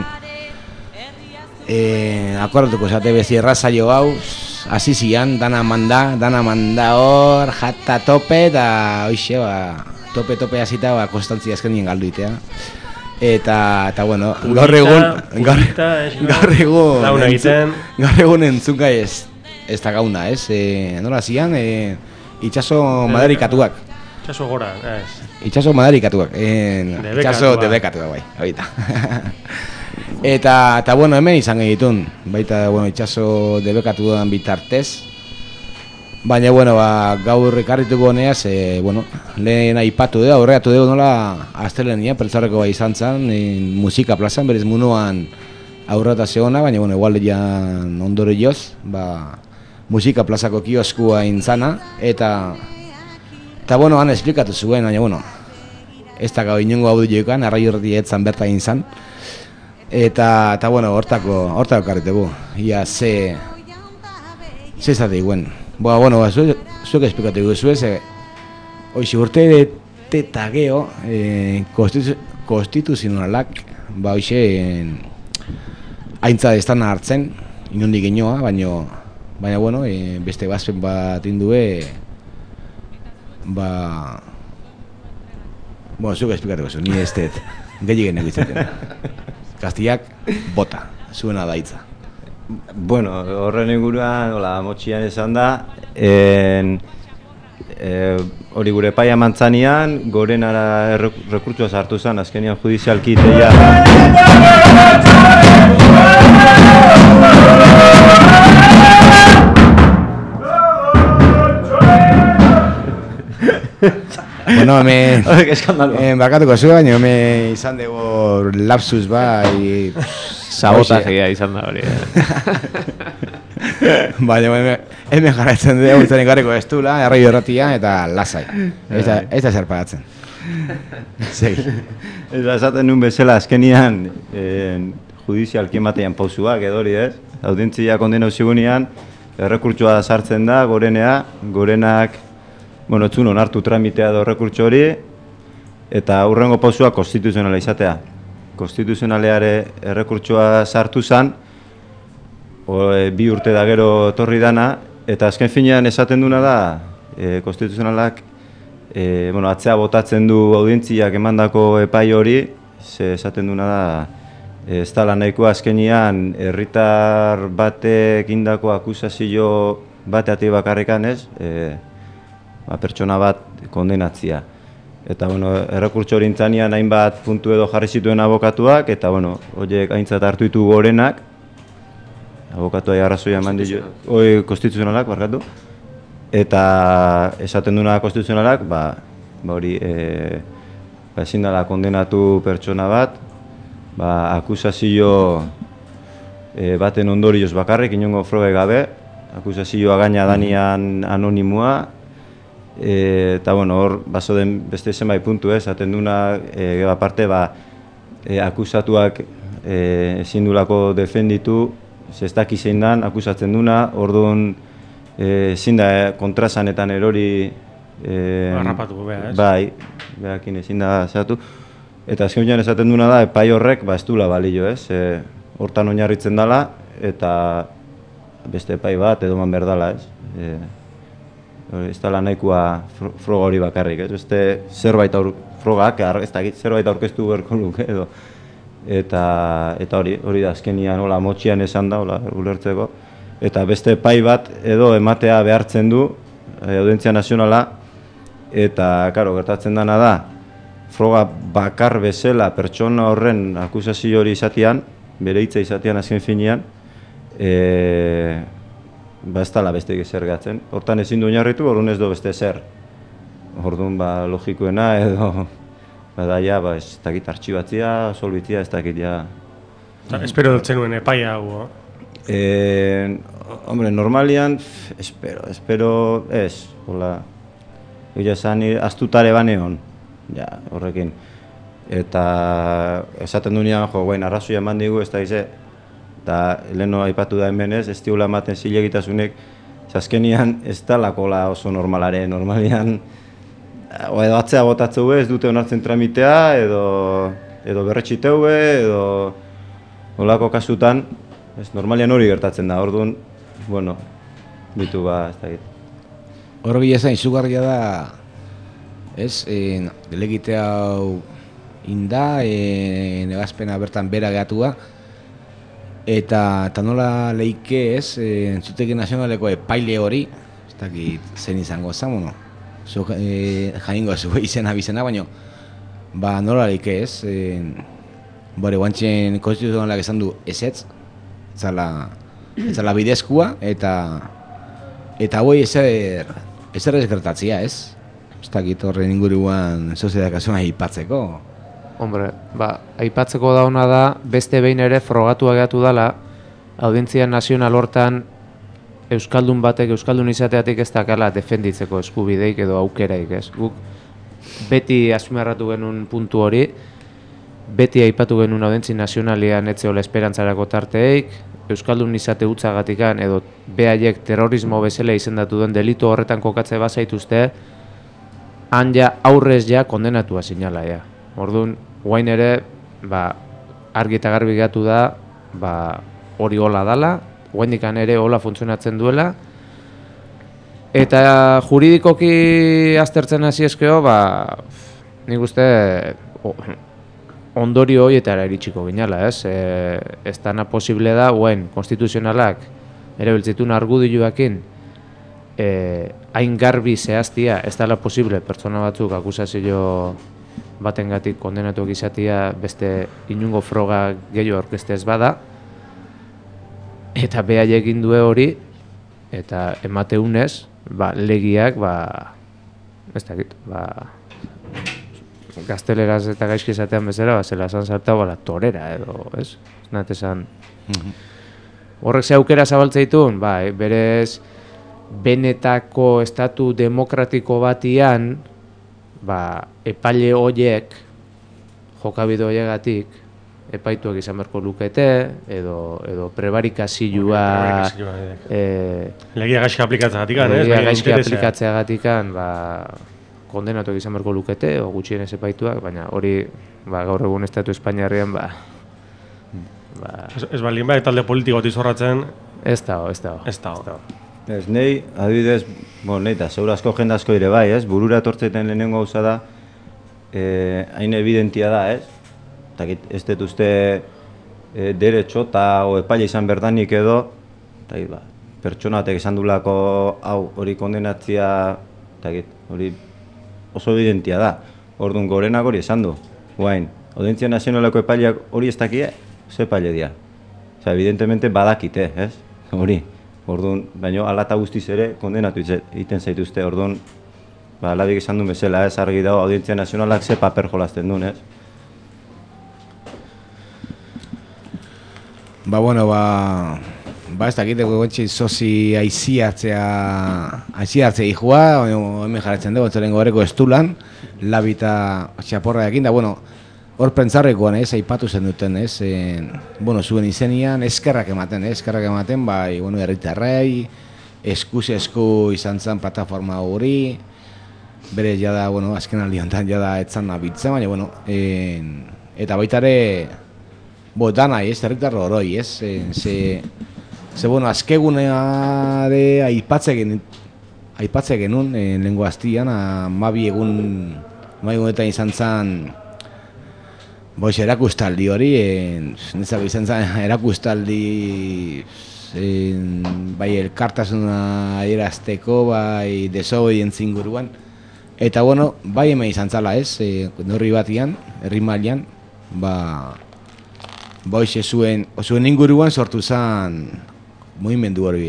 akordatuko esate bezi errazaio hau, hasi zian, dana manda hor, jata tope, eta hoxe, tope hasita, konstantzia azkenien galdu itea. Eta bueno, gaur egun entzunga ez da gauna, ez? Nola zian, itxaso madarikatuak. Itxaso gora, ez. Itxaso madarikatuak, itxaso debekatuak, bai, horita. Eta bueno, hemen izan egitun, baita, itxaso debekatuan bitartez. Baina, gaur ekarrituko honeaz, lehen aipatu dugu, aurreatu dugu nola astelenia, Peltzarreko bai izan zen, musika plazan, berez munuan aurrata zegona, baina, igual dian ondore joz, musika plazako kioskua intzana, eta, han esplikatu zuen, baina, ez da gau inongo hau joekan, arrai horreti etzan berta intzan, eta, hortako ekarritugu, ia ze zate iguen. Zuek esplikatu guzu ez, hoxe urte eta geho, konstituzionalak, hoxe, haintza destana hartzen, inondik inoa, baina, beste bazpen bat indue, zuek esplikatu guzu, ni ez dut, gehiagen egizaten. Kastiak, bota, zuena daitza. Bueno, horren inguruan, motxian esan da, hori gure paia mantzanean, gorenara rekurtsua sartu zen, azkenean judizialki teia. Bueno, barkatuko zuen, baina izan dugu lapsus bai... Sabotajea izan da hori. Baina, hemen jarraitzen dugu, zaren garriko ez dula, erraio erratia eta lasai. Ez da zerpagatzen. Eta esaten nuen bezala azkenian judizialki ematean pausuak edo hori ez. Audientzia kondena zigunean, errekurtsoa sartzen da, gorenak, etzun onartu tramitea edo errekurtso hori, eta hurrengo pausua konstituzionala izatea. Konstituzionaleare errekurtsoa sartu zen, 2 urte da gero etorri dana, eta azken finean esaten duna da, konstituzionalak atzea botatzen du audientziak emandako epai hori, esaten duna da, ez da nahikoa azkenian herritar batek indako akusazio bateatik bakarrekan ez, pertsona bat kondenatzia. Eta, errekurtso hori intzanean hainbat puntu edo jarri zituen abokatuak, eta, horiek aintzat hartu ditu gorenak, abokatuai arrazoia eman ditu, konstituzionalak, barkatu, eta esaten duna konstituzionalak, hori ezin dela kondenatu pertsona bat, akusazio baten ondorioz bakarrik, inongo froge gabe, akusazioa gaina danian anonimoa, eta hor baso den beste zenbait puntu esaten duna, aparte akusatuak ezin dulako defenditu, ez daki zein dan akusatzen duna, orduan ezin da kontrasanetan erori harrapatuko beha, ez? Bai, behakin ezin da zehatu. Eta azken finean esaten duna da, epai horrek ez dula balio, ez? Hortan oinarritzen dela, eta beste epai bat edo man berdala, ez? Ez dela nahikoa froga hori bakarrik, ez? Beste zerbait frogak, ez dakit, zerbait aurkeztu beharko luke edo. Eta hori da azkenian hola motxian esan da, hola ulertzeko. Eta beste epai bat edo ematea behartzen du, Audientzia Nazionala, eta, karo, gertatzen dana da, froga bakar bezala pertsona horren akusazio hori izatean, bere hitza izatean azken finean, ez dela beste zergatzen. Hortan ezin du oinarritu, orduan ez du beste zer. Orduan logikoena edo, ez dakit artxibatzia, solbitzia, ez dakit ja. Espero dutzen nuen epaia hau, Hombre, normalian, espero ez, hola, egia esan astutare baneon, ja, horrekin. Eta esaten duenean, guain, arrazoia eman digu, ez da gize, eta leheno aipatu da hemen ez diula ematen zilegitasunek, azkenian ez da lakola oso normalare, normalian, edo atzea botatzeu ez dute onartzen tramitea, edo berretxiteu edo holako kasutan, normalian hori gertatzen da, orduan, bueno, ditu ez da egit. Hor bila izugarria da, ez, delegite hau inda, negazpena bertan bera gehatua, eta nola leike ez, Entzutegi Nazionaleko epaile hori, ez dakit zen izango zen, bueno, jaingo zu izena bizena, baina nola leike ez, guantxen konstituzionalak esan du ezetz, ez zala bidezkua, eta hoi ezer ez gertatzia, ez? Ez dakit horren inguruan soziedakazioa aipatzeko. Hombre, aipatzeko dauna da, beste behin ere frogatua gehatu dela, Audientzia Nazional hortan Euskaldun batek, Euskaldun izateatik ez dakala defenditzeko eskubideik edo aukeraik, ez? Guk beti asumarratu genuen puntu hori, beti aipatu genuen Audientzia Nazionalian etzeola esperantzarako tarteik, Euskaldun izate utzagatikan edo behaiek terrorismo bezala izendatu duen delitu horretan kokatze bazaituzte, han ja aurrez ja kondenatua sinala, ja. Orduan, guain ere, argi eta garbi gehatu da, hori hola dala, guaindikan ere hola funtzionatzen duela, eta juridikoki aztertzen hasi eskeo, nik uste ondorio horietara iritsiko ginala, ez? Ez dana posible da, konstituzionalak erabiltzitun argudioekin hain garbi zehaztia, ez dela posible pertsona batzuk akusazio batengatik kondenatuak izatea beste inungo froga gehiago aurkeztez bada, eta behai egin due hori, eta emateunez, legiak, ez dakit, gazteleraz eta gaizki izatean bezala, zela esan zartau, torera edo, ez? Ez nahet esan. Horrek ze aukera zabaltzeitun, berez benetako estatu demokratiko batian, epaile horiek, jokabide horiegatik, epaituak izan beharko lukete, edo prebarikazioa... Legia gaizki aplikatzeagatikan, ez? Legia gaizki aplikatzeagatikan, kondenatuak izan beharko lukete, o gutxienez epaituak, baina hori gaur egun estatu Espainiarrean, Ez balin talde politikotik zorratzen... Ez dago. Ez, nahi, adibidez, nahi eta zeur asko jende asko ere bai, ez? Burura etortzeiten lehenengo gauza da, hain evidentia da, ez? Ez dut uste derecho eta epaile izan berdanik edo, pertsonatek esan dulako hau hori kondenatzia, hori oso evidentia da. Orduan gorenak hori esan du. Guain, Audientzia Nazionaleko epaileak hori ez dakie, ze epaile dira. Evidentemente badakite, ez? Hori. Orduan, baina ala eta guztiz ere kondenatu egiten zaituzte, orduan, labik esan duen bezala, ez argi dago Audientzia Nazionalak ze paper jolazten duen, ez? Bueno, ez dakiteko gontxe sozi aiziartzea ikua, hemen jarretzen dugu, otzorengo horreko estulan, labita txaporra ekin, da, hor pentsarrekoan, aipatu zen duten, zuen izenian, eskerrak ematen, bai, herritarrei, eskuz-esku izan zen plataforma hori, bere jada, azken aldi honetan jada etzan nabitzen, baina, eta baita ere, danai, herritarro horoi, ze, azkegunea de aipatze genuen, lehenko aztian, 12 egunetan izan zen, erakustaldi hori, netzako izan zen erakustaldi, bai elkartasuna adierazteko, bai desobedientzia inguruan, eta bai hemen izan zala neurri batian, herri mailan, hoxe zuen inguruan sortu zen mugimendu hori,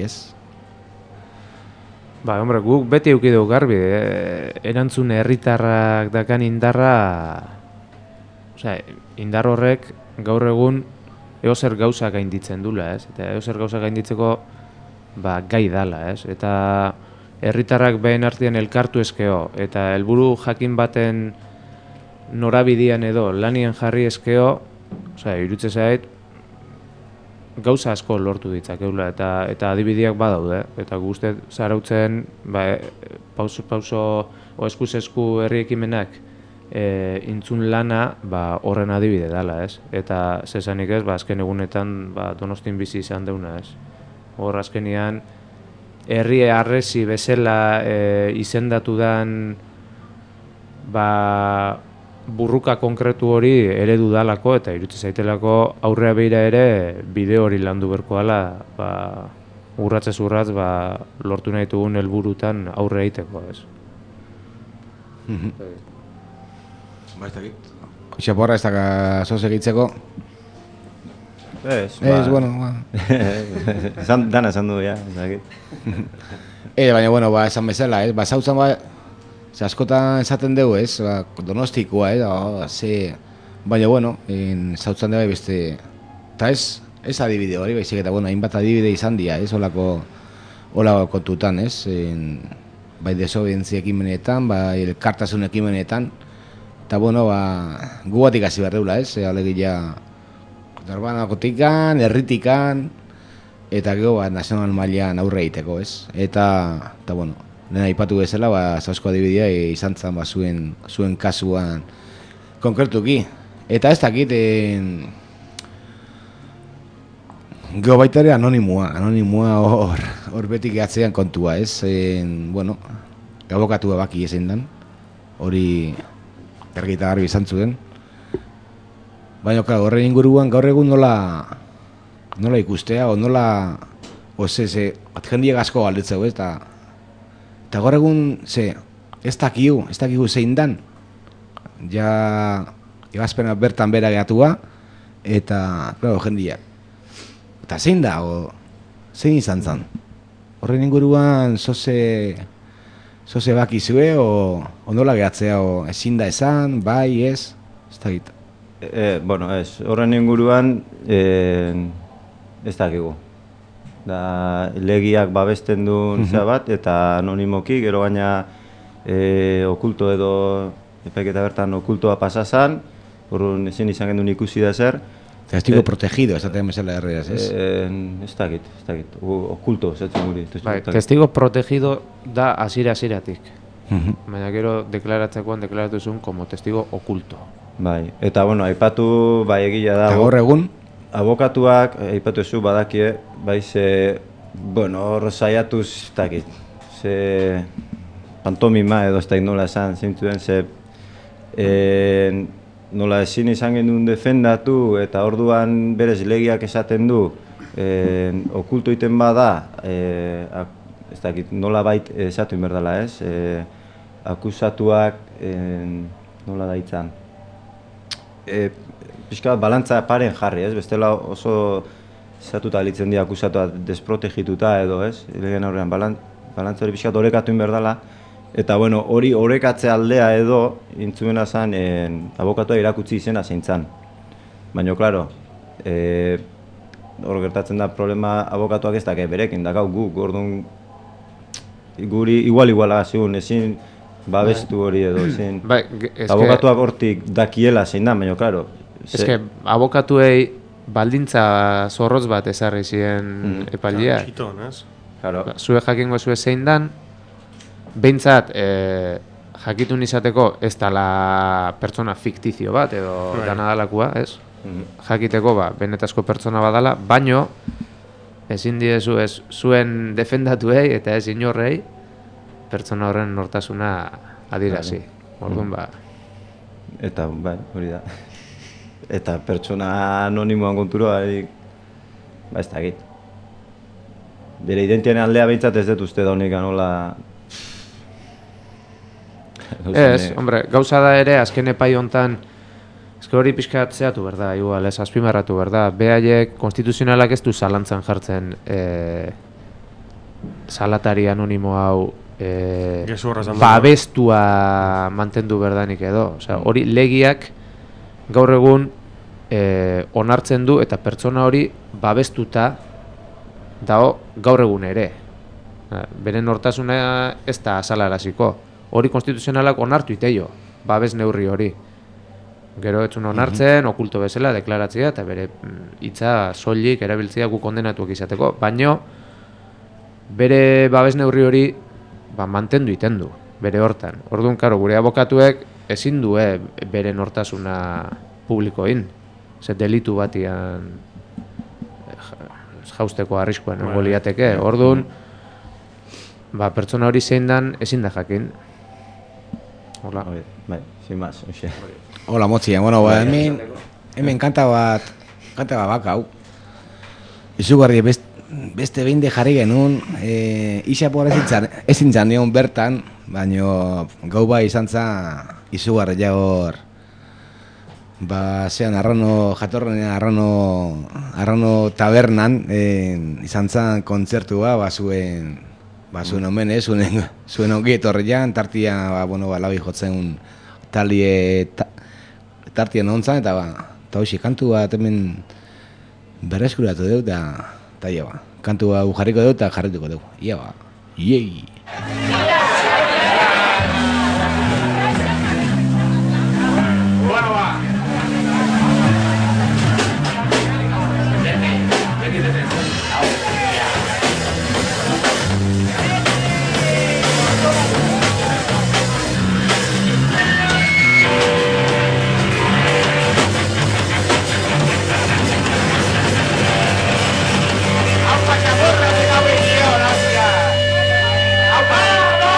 Hombre, guk beti eukidu garbi, erantzun herritarrak dakan indarra, indar horrek gaur egun eozer gauza gainditzen dula, eta eozer gauza gainditzeko gai dala, eta herritarrak behen artean elkartu eskeo, eta helburu jakin baten norabidean edo lanien jarri eskeo, irutze zait, gauza asko lortu ditzakeula, eta adibideak badaude, eta guztet zarautzen pauso o eskuz-esku herri ekimenak intzun lana horren adibide dela, eta zesanik azken egunetan Donostin bizi izan deuna, hor azkenian herri arresi bezala izendatu dan burruka konkretu hori eredu dalako, eta irutze zaitelako aurrea beira ere bide hori landu berko dela, urratzez urratz lortu nahi dugun helburutan aurre egiteko, ez dakit. Txaporra ez daka zoz egitzeko? Dana esan du, ez dakit. Baina, esan bezala, zautzen askotan esaten dugu, Donostikoa, baina, zautzen dugu beste, eta ez adibide hori, baizik eta, hainbat adibide izan dira, olako kontutan, bai desobedientzia ekimenetan, bai elkartasun ekimenetan, eta, gu batik hasi behar deula, alegia, Darbanakotikan, herritikan, eta gero, nazional mailan aurre egiteko, eta, lehen aipatu bezala, zauzko adibidea izan zen zuen kasuan konkretuki. Eta ez dakit, gero baita ere anonimoa hor beti gehatzean kontua, abokatu baki ezin den, hori ergita garbi izan zuen. Baina, horren inguruan gaur egun nola ikustea, o nola, jendiek asko galdetzeu, eta gaur egun, ez dakigu zein dan, ebazpena bertan bera gehatua, eta, jendiak. Eta zein da, zein izan zen? Horren inguruan, zoze bakizue, o nola gehatzea, ezin da esan, bai, ez dakit. Horren inguruan, ez dakigu. Legiak babesten duen bat, eta anonimoki, gero baina okulto edo, epaiketa bertan okultoa pasazan, horren ezin izan gendun ikusi da zer. Testigo protegido, esaten bezala herriaz, ez? Ez dakit, okulto, esatzen guri. Testigo protegido da asira-asiratik. Baina gero deklaratzekoan deklaratu zuen como testigo okulto. Bai, eta aipatu egia da. Eta gaur egun? Abokatuak, aipatu ezu badakie, hor saiatuz, ez dakit, pantomima edo ez dakit nola esan zintzuen, nola ezin izan genuen defendatu, eta orduan berez legiak esaten du, okulto iten bada, ez dakit, nola bait esatu inberdala, ez? Akusatuak, nola daitzan. Pixka bat balantza paren jarri, ez? Bestela oso zatuta alitzen dira akusatuak desprotegituta edo, ez? Legen aurrean, balantza hori pixkat orekatu inber dela. Eta, bueno, hori orekatze aldea edo, intzumena zen, abokatua irakutsi izena zeintzan. Baina, klaro, hor gertatzen da problema abokatuak ez dake berekin, dakau guk, orduan, guri igual-iguala zigun, ezin babestu hori edo, ezin abokatuak hortik dakiela zein da, baina, klaro. Eske, abokatuei baldintza zorrotz bat ezarri ziren epaileak. Zue jakingo zue zein dan, behintzat, jakitun izateko ez dala pertsona fiktizio bat edo dana dalakua, ez? Jakiteko, benetazko pertsona badala, baino, ezin diezu ez zuen defendatuei eta ez inorrei pertsona horren nortasuna adirazi. Orduan, Eta, hori da. Eta pertsona anonimoan konturua, ez da egit. Bere identiaren aldea behintzat ez dut uste da honik anola... Ez, hombre, gauza da ere, azken epai hontan, ezke hori pixkat zehatu berda, igual, ez, azpimarratu berda, behaiek konstituzionalak ez du zalantzan jartzen salatari anonimo hau babestua mantendu berdanik edo, osea, hori legiak gaur egun onartzen du eta pertsona hori babestuta dago gaur egun ere. Beren nortasuna ez da azalaraziko. Hori konstituzionalak onartu iteio, babes neurri hori. Gero etzun onartzen, okulto bezala, deklaratzea eta bere hitza soilik erabiltzea gu kondenatuak izateko. Baino, bere babes neurri hori mantendu iten du, bere hortan. Orduan, karo, gure abokatuek ezin du bere nortasuna publikoin. Ze delitu batian jausteko arriskoan nengo liateke. Orduan, pertsona hori zein dan ezin da jakin. Hola. Bai, sin más, oxe. Hola, Motxia. Bueno, hemen kanta bat bakau. Izugarri beste behin de jarri genuen, isapor ezin zan nion bertan, baino gau bai izan za izugarri hor, zean jatorren arrano tabernan, izan zan kontzertua, zuen omen, zuen ongi etorrian, tartia, labi jotzen talie tartien ontzan, eta hoxi, kantu bat hemen berreskuratu dut, eta ia kantu bat jarriko dut eta jarrituko dut. Ia iei! ¡Apa,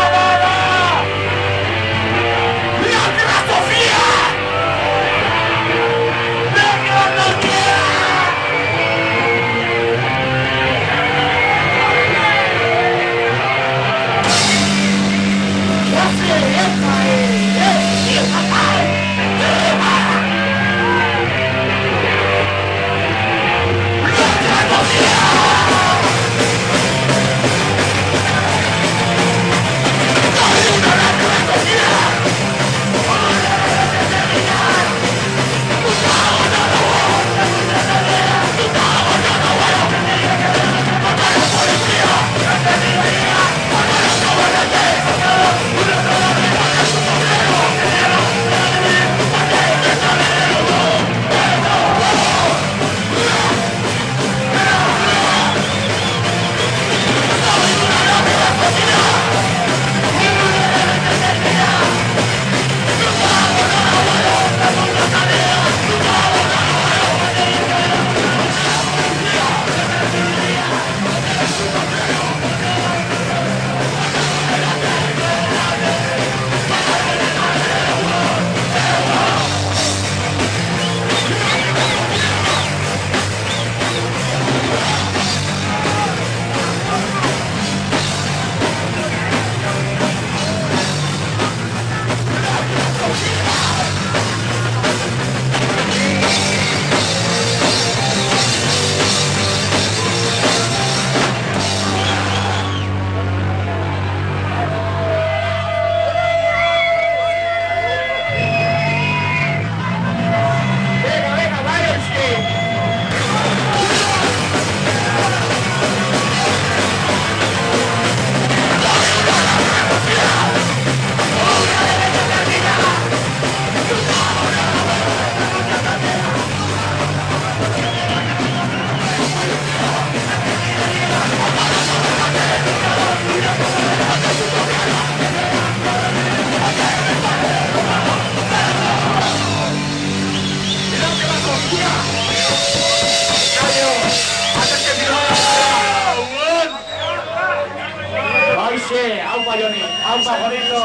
Hoxe, haupa Joni, haupa Jorito,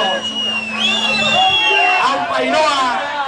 haupa Iroa.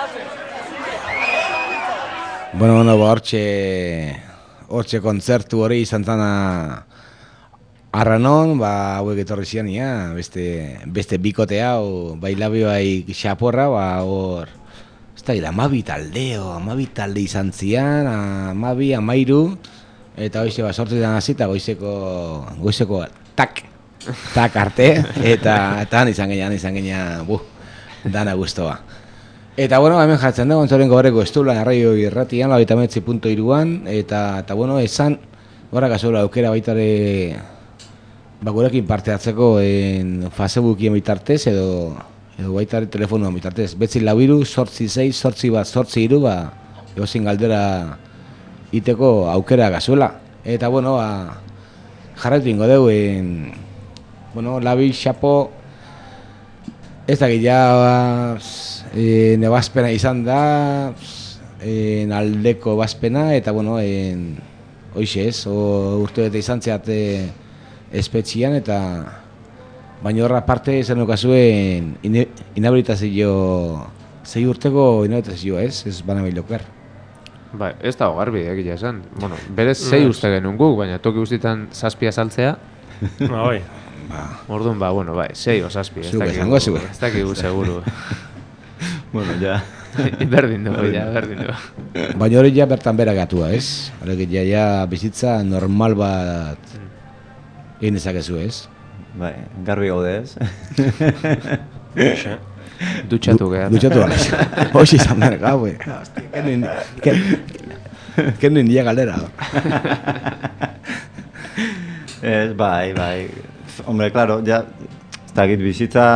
Bueno, hortxe kontzertu hori izan zana Arranon, hauek etorri zian, beste bikote hau, bai labio bai xaporra, hor, ez da, amabi talde izan zian, 12, eta hoize sortu izan hasi, eta goizeko tak arte, eta izan genean, dana guztoa. Eta, bueno, hemen jartzen da, Ontzoren Goberreko Estulan, arraio irratian, 99.3an, eta, bueno, esan, gora gazola aukera baitare, gurekin parte hartzeko Facebookien bitartez, edo baitare telefonoan bitartez. Betzi 4-6-8-6-8-3, egozin galdera iteko aukera gazuela. Eta, bueno, jarraitu ingo deu, Labi, Xapo, ez da ja nebazpena izan da, aldeko bazpena, eta, bueno, hoixe ez, urte bete izan zeate espetxian, eta baina horra parte izan dukazuen inhabilitazio, 6 urteko inhabilitazio ez banabil oker. Bai, ez da garbi egia esan. Bueno, berez 6 uste genuen guk, baina toki guztietan 7 saltzea. Bai. Orduan, bueno, bai, 6 o 7. Ez dakigu seguru. Bueno, ja. Berdin dugu. Baina hori ja bertan bera gatua, ez? Horrek ja bizitza normal bat egin dezakezu, ez? Bai, garbi gaude, ez? Dutxatu gara. Dutxatu gara. Hoxe izan behar gau, Ken nuen dia galdera. Ez, bai. Hombre, claro, ja, ez dakit bizitza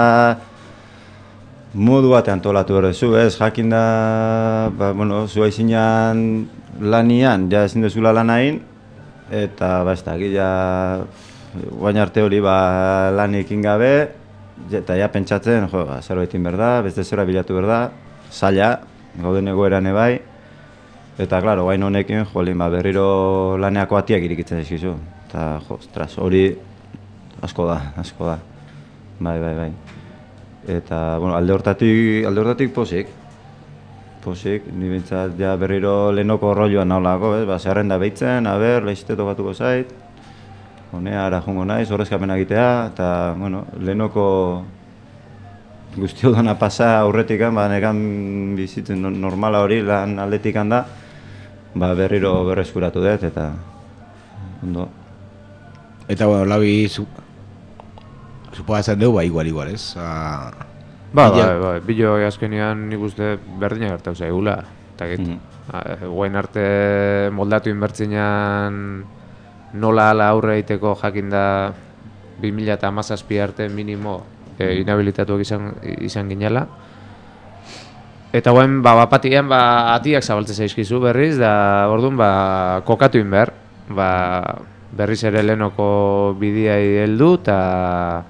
modu bat antolatu horrezu, ez? Jakin da, zua izinan lanian, ja ezin dezula lan hain, eta, ez dakit, ja, guain arte hori lanekin gabe, eta ja pentsatzen, zerbait egin behar da, beste zera bilatu behar da, zaila, gauden egoeran ebai, eta, klaro, guain honekin, berriro laneako atiak irikitzen eskizu. Eta, ostras, hori asko da. Bai. Eta, alde hortatik posik, ni bintzat ja berriro lehenoko rolloan naholako, zeharren da behitzen, lehizte tokatuko zait, honea, ara jongo naiz, horrezkapena egitea, eta, lehenoko guztio dona pasa aurretikan, nekan bizitzen normala hori lan aldetikan da, berriro berreskuratu dut, eta ondo. Eta, Labi, suposatzen dugu, igual, ez? Bai, bilo azkenean nik uste berdina gertau zaigula. Guain arte moldatu inbertzinean nola ala aurre egiteko jakinda 2017 arte minimo inhabilitatuak izan ginela. Eta guain, bapatian, atiak zabaltze zaizkizu berriz, da orduan, kokatu inber. Berriz ere lehenoko bidiai heldu, eta,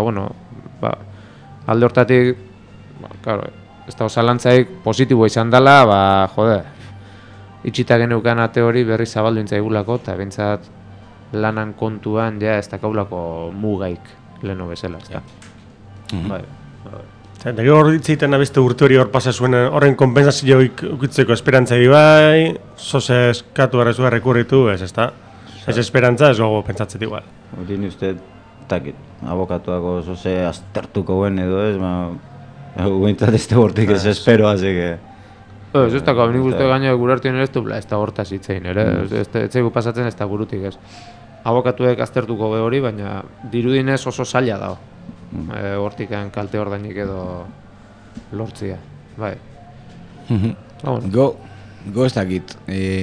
alde hortatik, ez da osalantzaik positiboa izan dela, itxita geneukan ate hori berriz zabaldu intzaigulako, eta bentsat lanan kontuan, ez dakaulako mugaik leheno bezala, ez da. Eta gero hor ditzeiten abeste urte hori hor pasa zuen horren kompensazioik ukitzeko esperantzai bai, zoze eskatu arrezu errekurritu, ez da? Ez esperantza ez gogo pentsatzet igual. Hori ni uste, abokatuako zoze aztertuko guen edo ez, guentzat ez da hortik ez espero, hazi que... Ez da, nik uste gaina gure hartien ere ez du, ez da hortaz hitzein, ez zaigu pasatzen ez da burutik ez. Abokatuek aztertuko be hori, baina dirudinez oso zaila dago. Hortikan kalte ordainik edo lortzia, bai. Go ez dakit,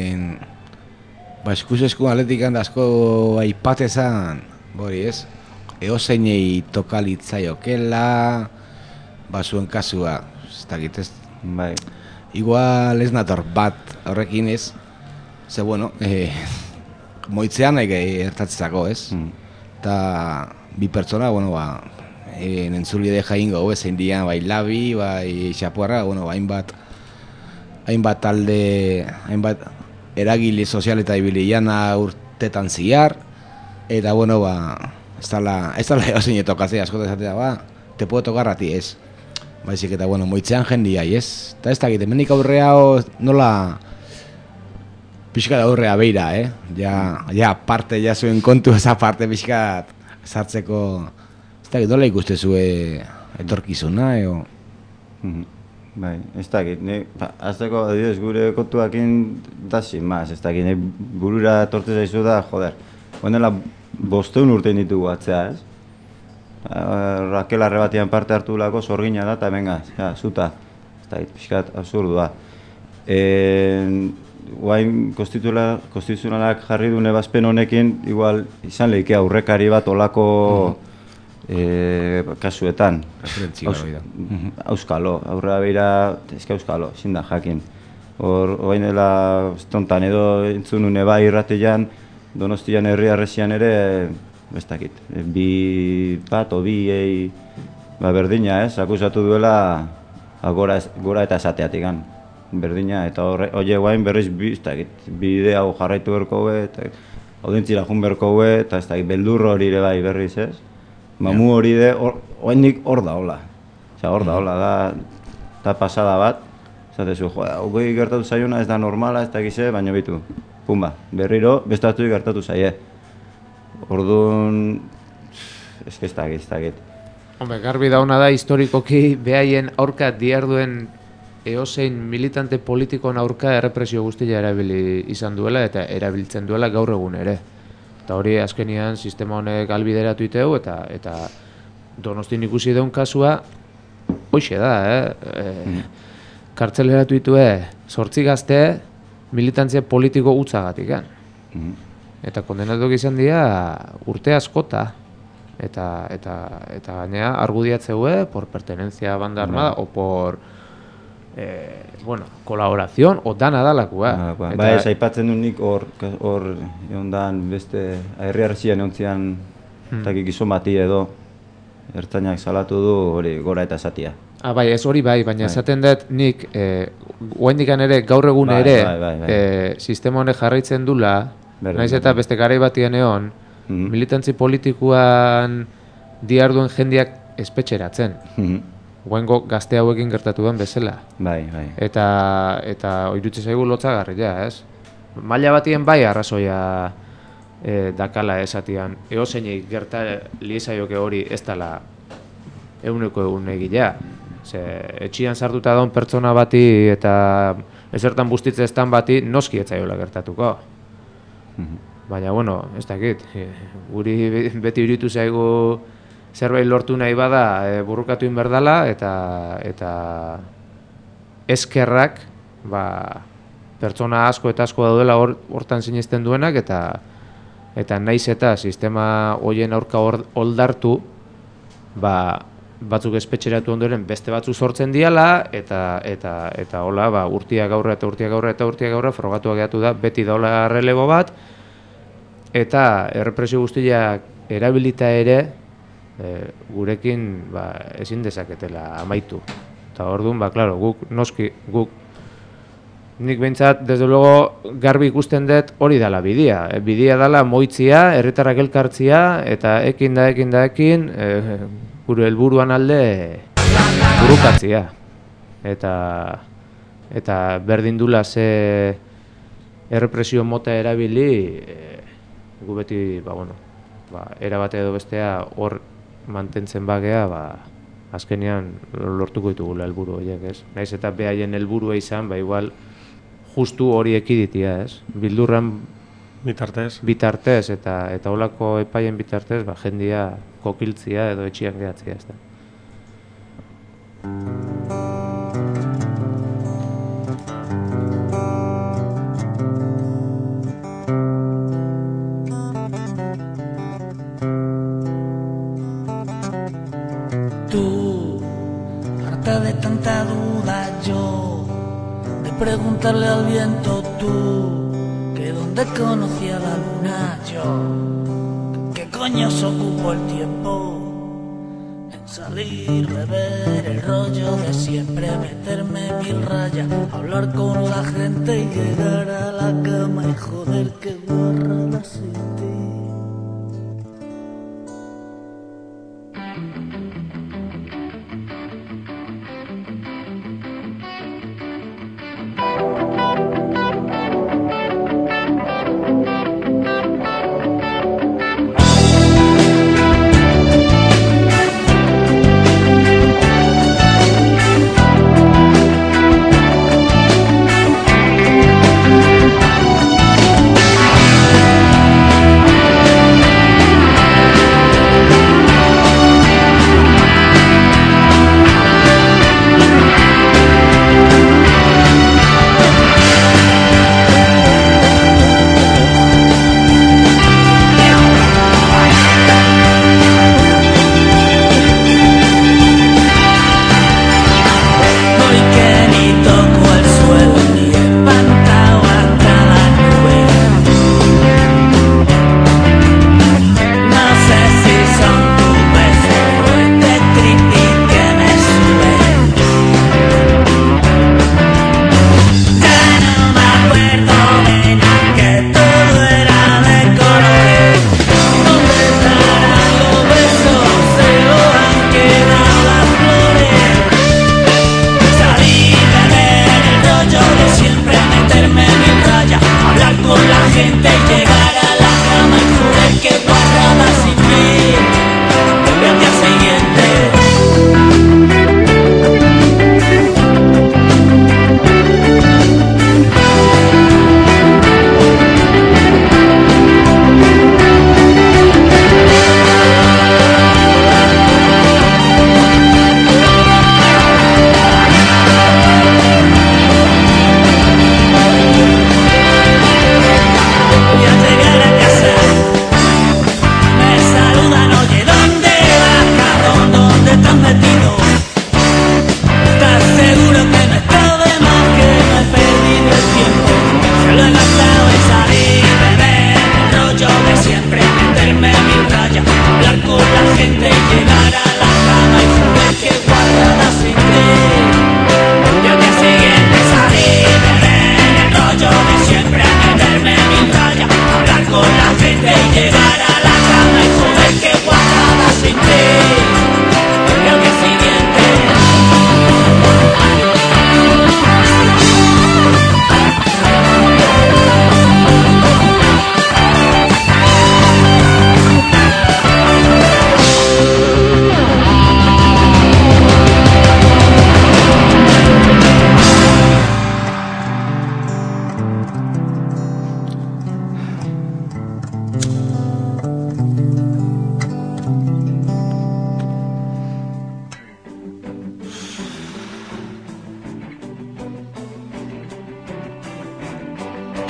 eskuz atletikan da asko aipatezan, bori ez, eozeinei tokalitzaiokela, zuen kasua, ez dakit ez, igual ez nator bat horrekin ez, ze bueno, moitzean nahi gertatzezako ez, eta bi pertsona, nentzulbide jaingo, zein dian, Labi, Xapuarra, hainbat talde, hainbat eragile sozial eta ibiliana urtetan ziar, eta ez dala eosin tokatzea, askotan esatea, ba, te puedo tocar a ti, ez. Baizik eta, bueno, moitzean jendia, ez? Eta ez dakit, hemenik aurrea nola pixka da aurrea beira, Ja, parte, ja zuen kontu esa parte pixka sartzeko, ez dakit, nola ikustezue etorkizuna, eo? Bai, ez dakit, azteko, adibidez, gure kontuakin da sin más, ez dakit, burura etortze zaizu da, joder, honela 500 urte ditugu atzea, ez? Raquel Arrebatian parte hartu lako sorgina da, eta venga, zuta, ez dakit, pixkat absurdua. Guain konstituzionalak jarri dune ebazpen honekin, igual izan lehike aurrekari bat olako kasuetan. Auskalo, aurrera beira, ezka auskalo, ezin da jakin. Horain dela estontan edo entzunune bai irratian, Donostian herri arresian ere, ez dakit, bi berdina, akusatu duela gora eta esateatik gan. Berdina, eta hori guain berriz bide hau jarraitu berko eta audientzira jun berko eta ez da, beldur hori ere bai berriz ez. Mamu hori de, oendik hor da hola. Hor da hola, da pasada bat. Zatezu, hogei gertatu zaiona ez da normala, ez da gize, baina bitu. Pumba, berriro, bestatu gertatu zaie. Orduan, ez dakit. Hombre, garbi dauna da, historikoki behaien aurka diarduen eozein militante politikon aurka errepresio guztia erabili izan duela eta erabiltzen duela gaur egun ere. Eta hori azkenian sistema honek albideratu iteu eta Donostin ikusi deun kasua hoxe da, kartzeleratu itue 8 gazte militantzia politiko utzagatik. Eta kondenatuak izan dira urte askota. Eta gainea argudiatzeue por pertenencia a banda armada o por kolaborazion, o dana dalakua. Ba ez, aipatzen du nik hor egondan beste herri-herrian egontzian takik gizon bati edo ertzainak salatu du hori gora eta esatia. Bai, ez hori bai, baina esaten dut nik oaindikan ere gaur egun ere sistema honek jarraitzen dula, naiz eta beste garai batian egon, militantzi politikoan diarduen jendiak espetxeratzen. Guengo gazte hauekin gertatu den bezala. Bai. Eta oirutze zaigu lotzagarria, ez? Maila batien bai arrazoia dakala esatian. Eozeinik gerta liezaioke hori ez dela eguneko egilea. Etxian sartuta daun pertsona bati eta ezertan bustitze estan bati noski etzaiola gertatuko. Baina, bueno, ez dakit. Guri beti iruditu zaigu zerbait lortu nahi bada burrukatu inberdala eta eskerrak pertsona asko eta asko daudela hortan sinisten duenak eta naiz eta sistema hoien aurka oldartu batzuk espetxeratu ondoren beste batzu sortzen diala eta hola urtiak aurra frogatuak geratu da beti daula relebo bat eta errepresio guztiak erabilita ere gurekin ezin dezaketela amaitu. Eta orduan, klaro, guk nik behintzat, desde luego, garbi ikusten dut hori dala bidea. Bidea dala moitzia, herritarrak elkartzia, eta ekin gure helburuan alde burukatzia. Eta berdin dula ze errepresio mota erabili, gu beti, erabate edo bestea hor mantentzen bagea, azkenean lortuko ditugula helburu horiek, ez? Naiz eta behaien helburua izan, igual justu hori ekiditia, ez? Bildurran bitartez eta holako epaien bitartez, jendia kokiltzia edo etxian gehatzia, ez da. De tanta duda yo, de preguntarle al viento tú, que dónde conocía la luna yo, que coño se ocupó el tiempo en salir, beber el rollo de siempre, meterme 1000 rayas, hablar con la gente y llegar a la cama y joder que guarrada sin ti.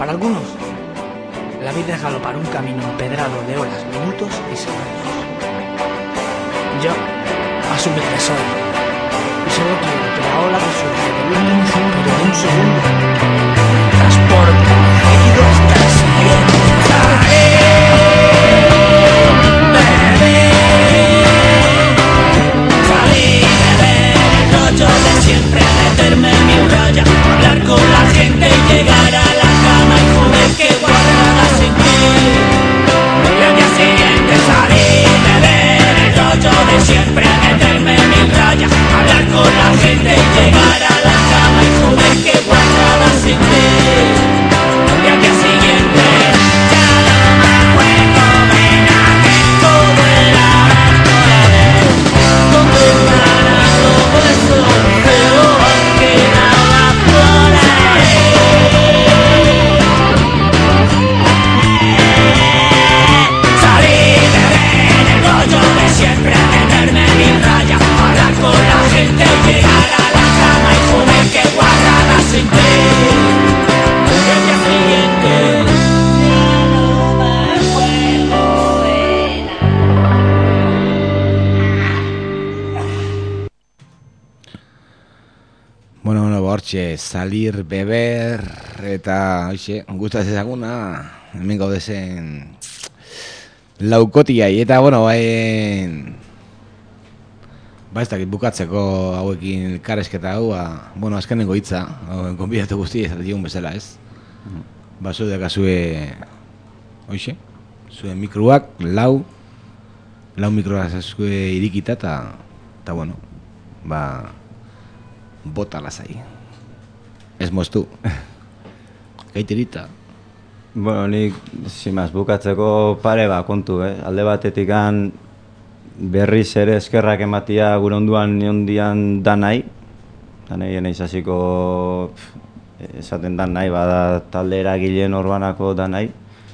Para algunos, la vida es galopar un camino empedrado de horas, minutos y segundos. Yo, más humilde soy, y solo quiero que la ola que surge del último suspiro de un segundo transporte herido hasta el siguiente. De siempre meterme en mi raya, hablar con la gente y llegar a la cama y joder que guardada sin ti. Y al día siguiente salir, beber el rollo de siempre meterme en mi raya, hablar con la gente y llegar a la cama y joder que guardada sin ti. Y al día siguiente ya no me acuerdo de nada, que todo era verdadero. ¿Dónde estará todo eso? Siempre meterme en mi raya, hablar con la gente y llegar a la cama y joder que guardada sin ti. El día siguiente ya no me acuerdo de nada. Bueno, hortxe, salir, beber, eta, hoxe, gustaz ezaguna, hemen gaude zen laukotiai, eta, bueno, ez dakit bukatzeko hauekin elkarrezketa hau, bueno, azkenengo hitza, konbidatu guzti ez digun bezala, ez? Zu dekazue, hoxe, zuen mikroak, lau mikroak zazue irikita, eta, bueno, bota lasai. Ez moztu. Gaiterita. Bueno, nik, simaz, bukatzeko pare kontu, alde batetikan berriz ere eskerrak ematia gure onduan ondian danai naiz hasiko esaten danai, bada talde eragileen orbanako danai,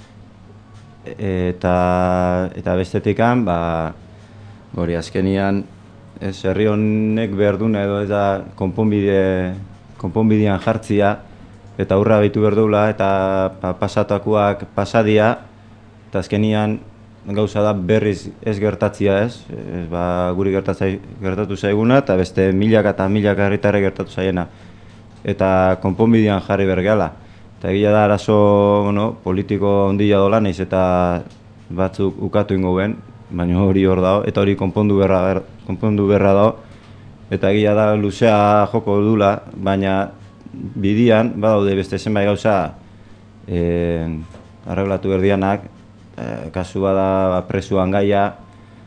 eta bestetikan, hori azkenian, herri honek behar duen edo eta konponbidean jartzia, eta aurra behitu behar duela, eta pasatakoak pasadia, eta azkenian gauza da berriz ez gertatzia ez, guri gertatu zaiguna, eta beste milaka eta milaka herritarre gertatu zaiena, eta konponbidean jarri bergeala. Eta egia da arazo politiko ondila dola, nahiz eta batzuk ukatu ingo ben, baina hori hor dago, eta hori konpondu berra dago, eta egia da luzea joko dula, baina bidian, badaude beste zenbait gauza arreglatu berdianak, kasu bada presuan gaia,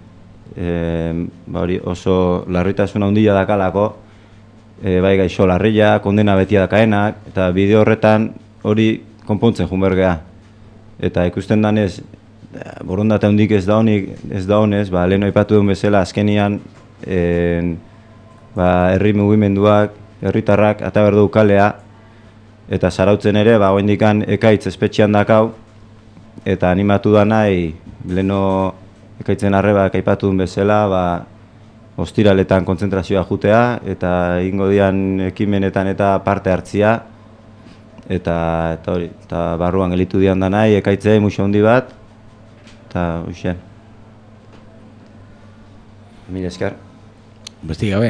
oso larritasuna handia dakalako, bai gaixo larria, kondena betia dakaenak, eta bideo horretan hori konpontzen junbergea. Eta ikusten danez, borondate handik ez da honez, lehen aipatu duen bezala azkenian herri mugimenduak, herritarrak eta berdu kalea, eta zarautzen ere, oraindikan ekaitz espetxean dakau, eta animatu da nahi, leno ekaitzen arrebak aipatu duen bezala, ostiraletan kontzentrazioa jutea, eta ingo dian ekimenetan eta parte hartzia, eta hori, eta barruan gelitu dian da nahi, ekaitzea muxo handi bat, eta hoxe. Mila esker. Besti gabe.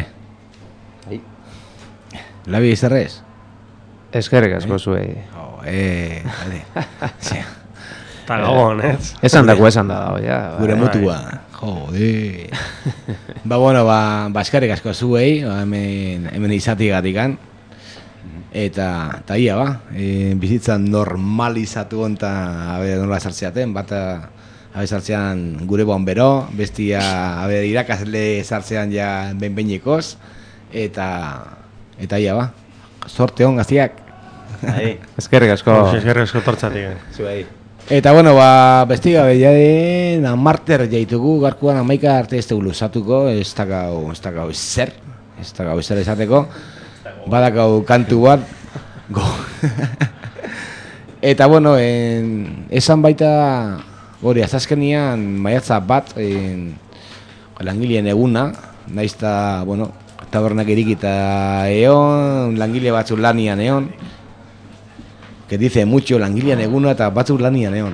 Labi izarrez? Eskerrik asko zuei. Bale. Eta gabon, ez? Esan dago, ja. Gure mutua. Jode. Bueno, eskerrik asko zuei, hemen izatiegatikan. Eta ia, bizitza normalizatu onta, nola sartzeaten, bata sartzean gure bon bero, bestia irakasle sartzean ja behin-behinekoz, eta ia, sorte hon gaztiak. Eskerrik asko. Eskerrik asko tortzatik. Zuei. Eta, bestiga behiaden amarter jaitugu, garkuan 11 arte ez dugu luzatuko, ez dakau ezer esateko, badakau kantu bat, eta, esan baita, hori, azazkenian maiatza bat, langileen eguna, naizta, tabernak irikita egon, langile batzuk lanian egon, que dice mucho langilean eguna eta batzuk lanian egon.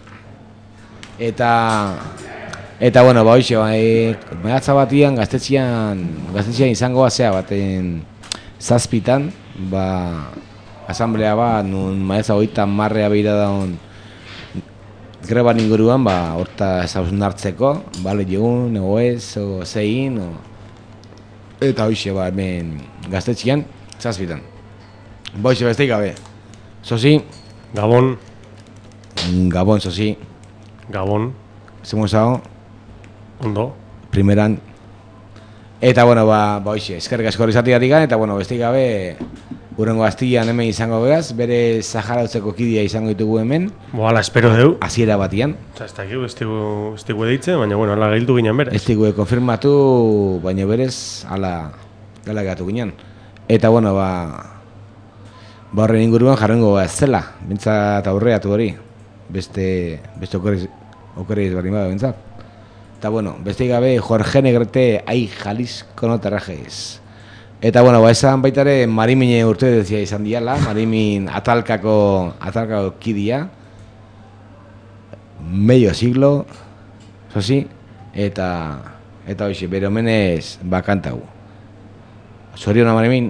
Eta bueno, ba hoxe, maiatza batian gaztetxean izango bazea baten zazpitan, ba asamblea bat, nun maiatza 30 beira daun greban inguruan, ba horta ezauzun hartzeko, bale egun, ego ez, o zein, eta hoxe, ba hemen gaztetxean zazpitan. Ba hoxe, besteik gabe. Sosi. Gabon. Gabon, Sosi. Gabon. Zemon zao. Ondo. Primeran. Eta, bueno, ba hoxe, eskerrik asko izatigatik, eta, bueno, besteik gabe, urrengo Astian hemen izango behaz, bere Saharautzeko kidia izango ditugu hemen. Boala, espero deu. Hasiera batian. Ez dakigu, ez digu editze, baina, bueno, ala gildu ginen berez. Ez digu konfirmatu, baina berez, ala gatu ginen. Eta, bueno, ba horren inguruan jarrengo ez zela, bintzat aurreatu hori, beste okerreiz barri bada bintzat. Eta bueno, beste gabe Jorge Negrete ai Jalisco no trajes. Eta bueno, ba esan baitare Marimine urte dezia izan diala, Marimin atalkako kidia, medio siglo, Sosi, eta hoxe, bere omenez bakantagu. Zoriona Marimin.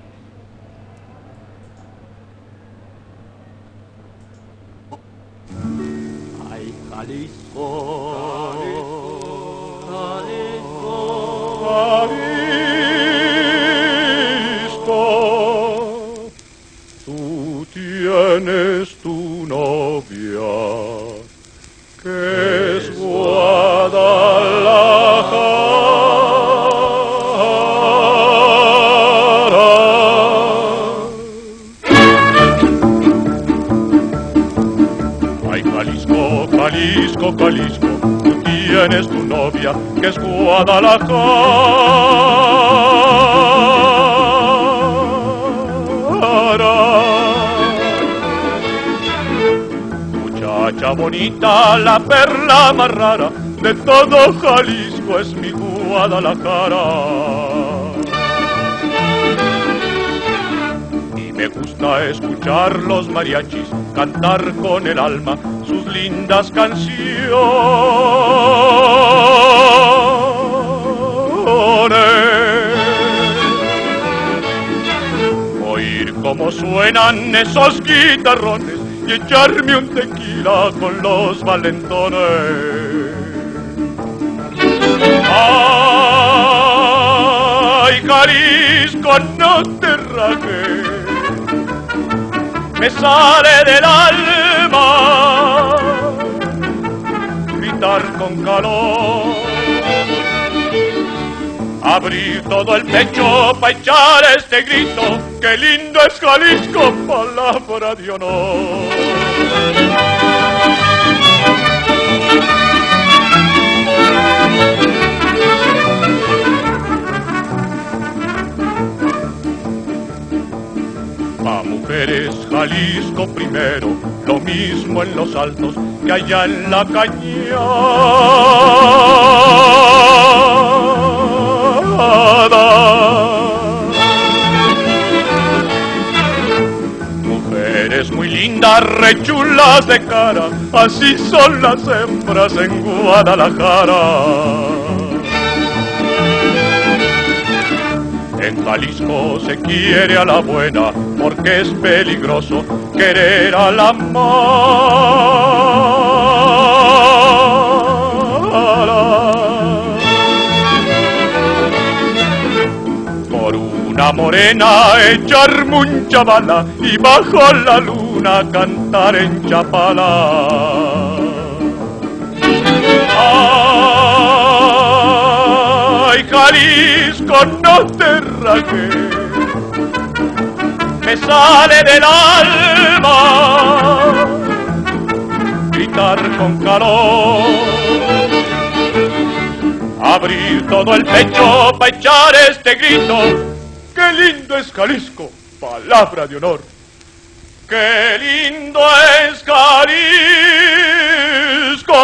Tienes tu novia, que es Guadalajara. Ay, Jalisco, Jalisco, Jalisco, tú tienes tu novia, que es Guadalajara. Muchacha bonita, la perla más rara de todo Jalisco es mi Guadalajara. Y me gusta escuchar los mariachis cantar con el alma sus lindas canciones. Oír cómo suenan esos guitarrones y echarme un tequila con los valentones. Ay, Jalisco, no te rajes, me sale del alma gritar con calor, abrir todo el pecho pa' echar este grito, qué lindo es Jalisco, palabra de honor. Pa' mujeres Jalisco primero, lo mismo en los altos que allá en la cañada. Mujeres muy lindas, rechulas de cara, así son las hembras en Guadalajara. En Jalisco se quiere a la buena, porque es peligroso querer a la mala. Por una morena echar mucha bala y bajo la luna cantar en Chapala. Ay, Jalisco, no te rajes, me sale del alma gritar con calor, abrir todo el pecho pa' echar este grito, qué lindo es Jalisco, palabra de honor, qué lindo es Jalisco.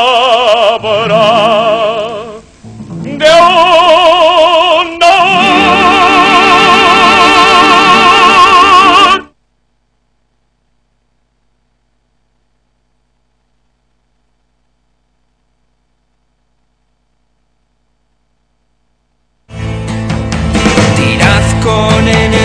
Palabra de honor. honen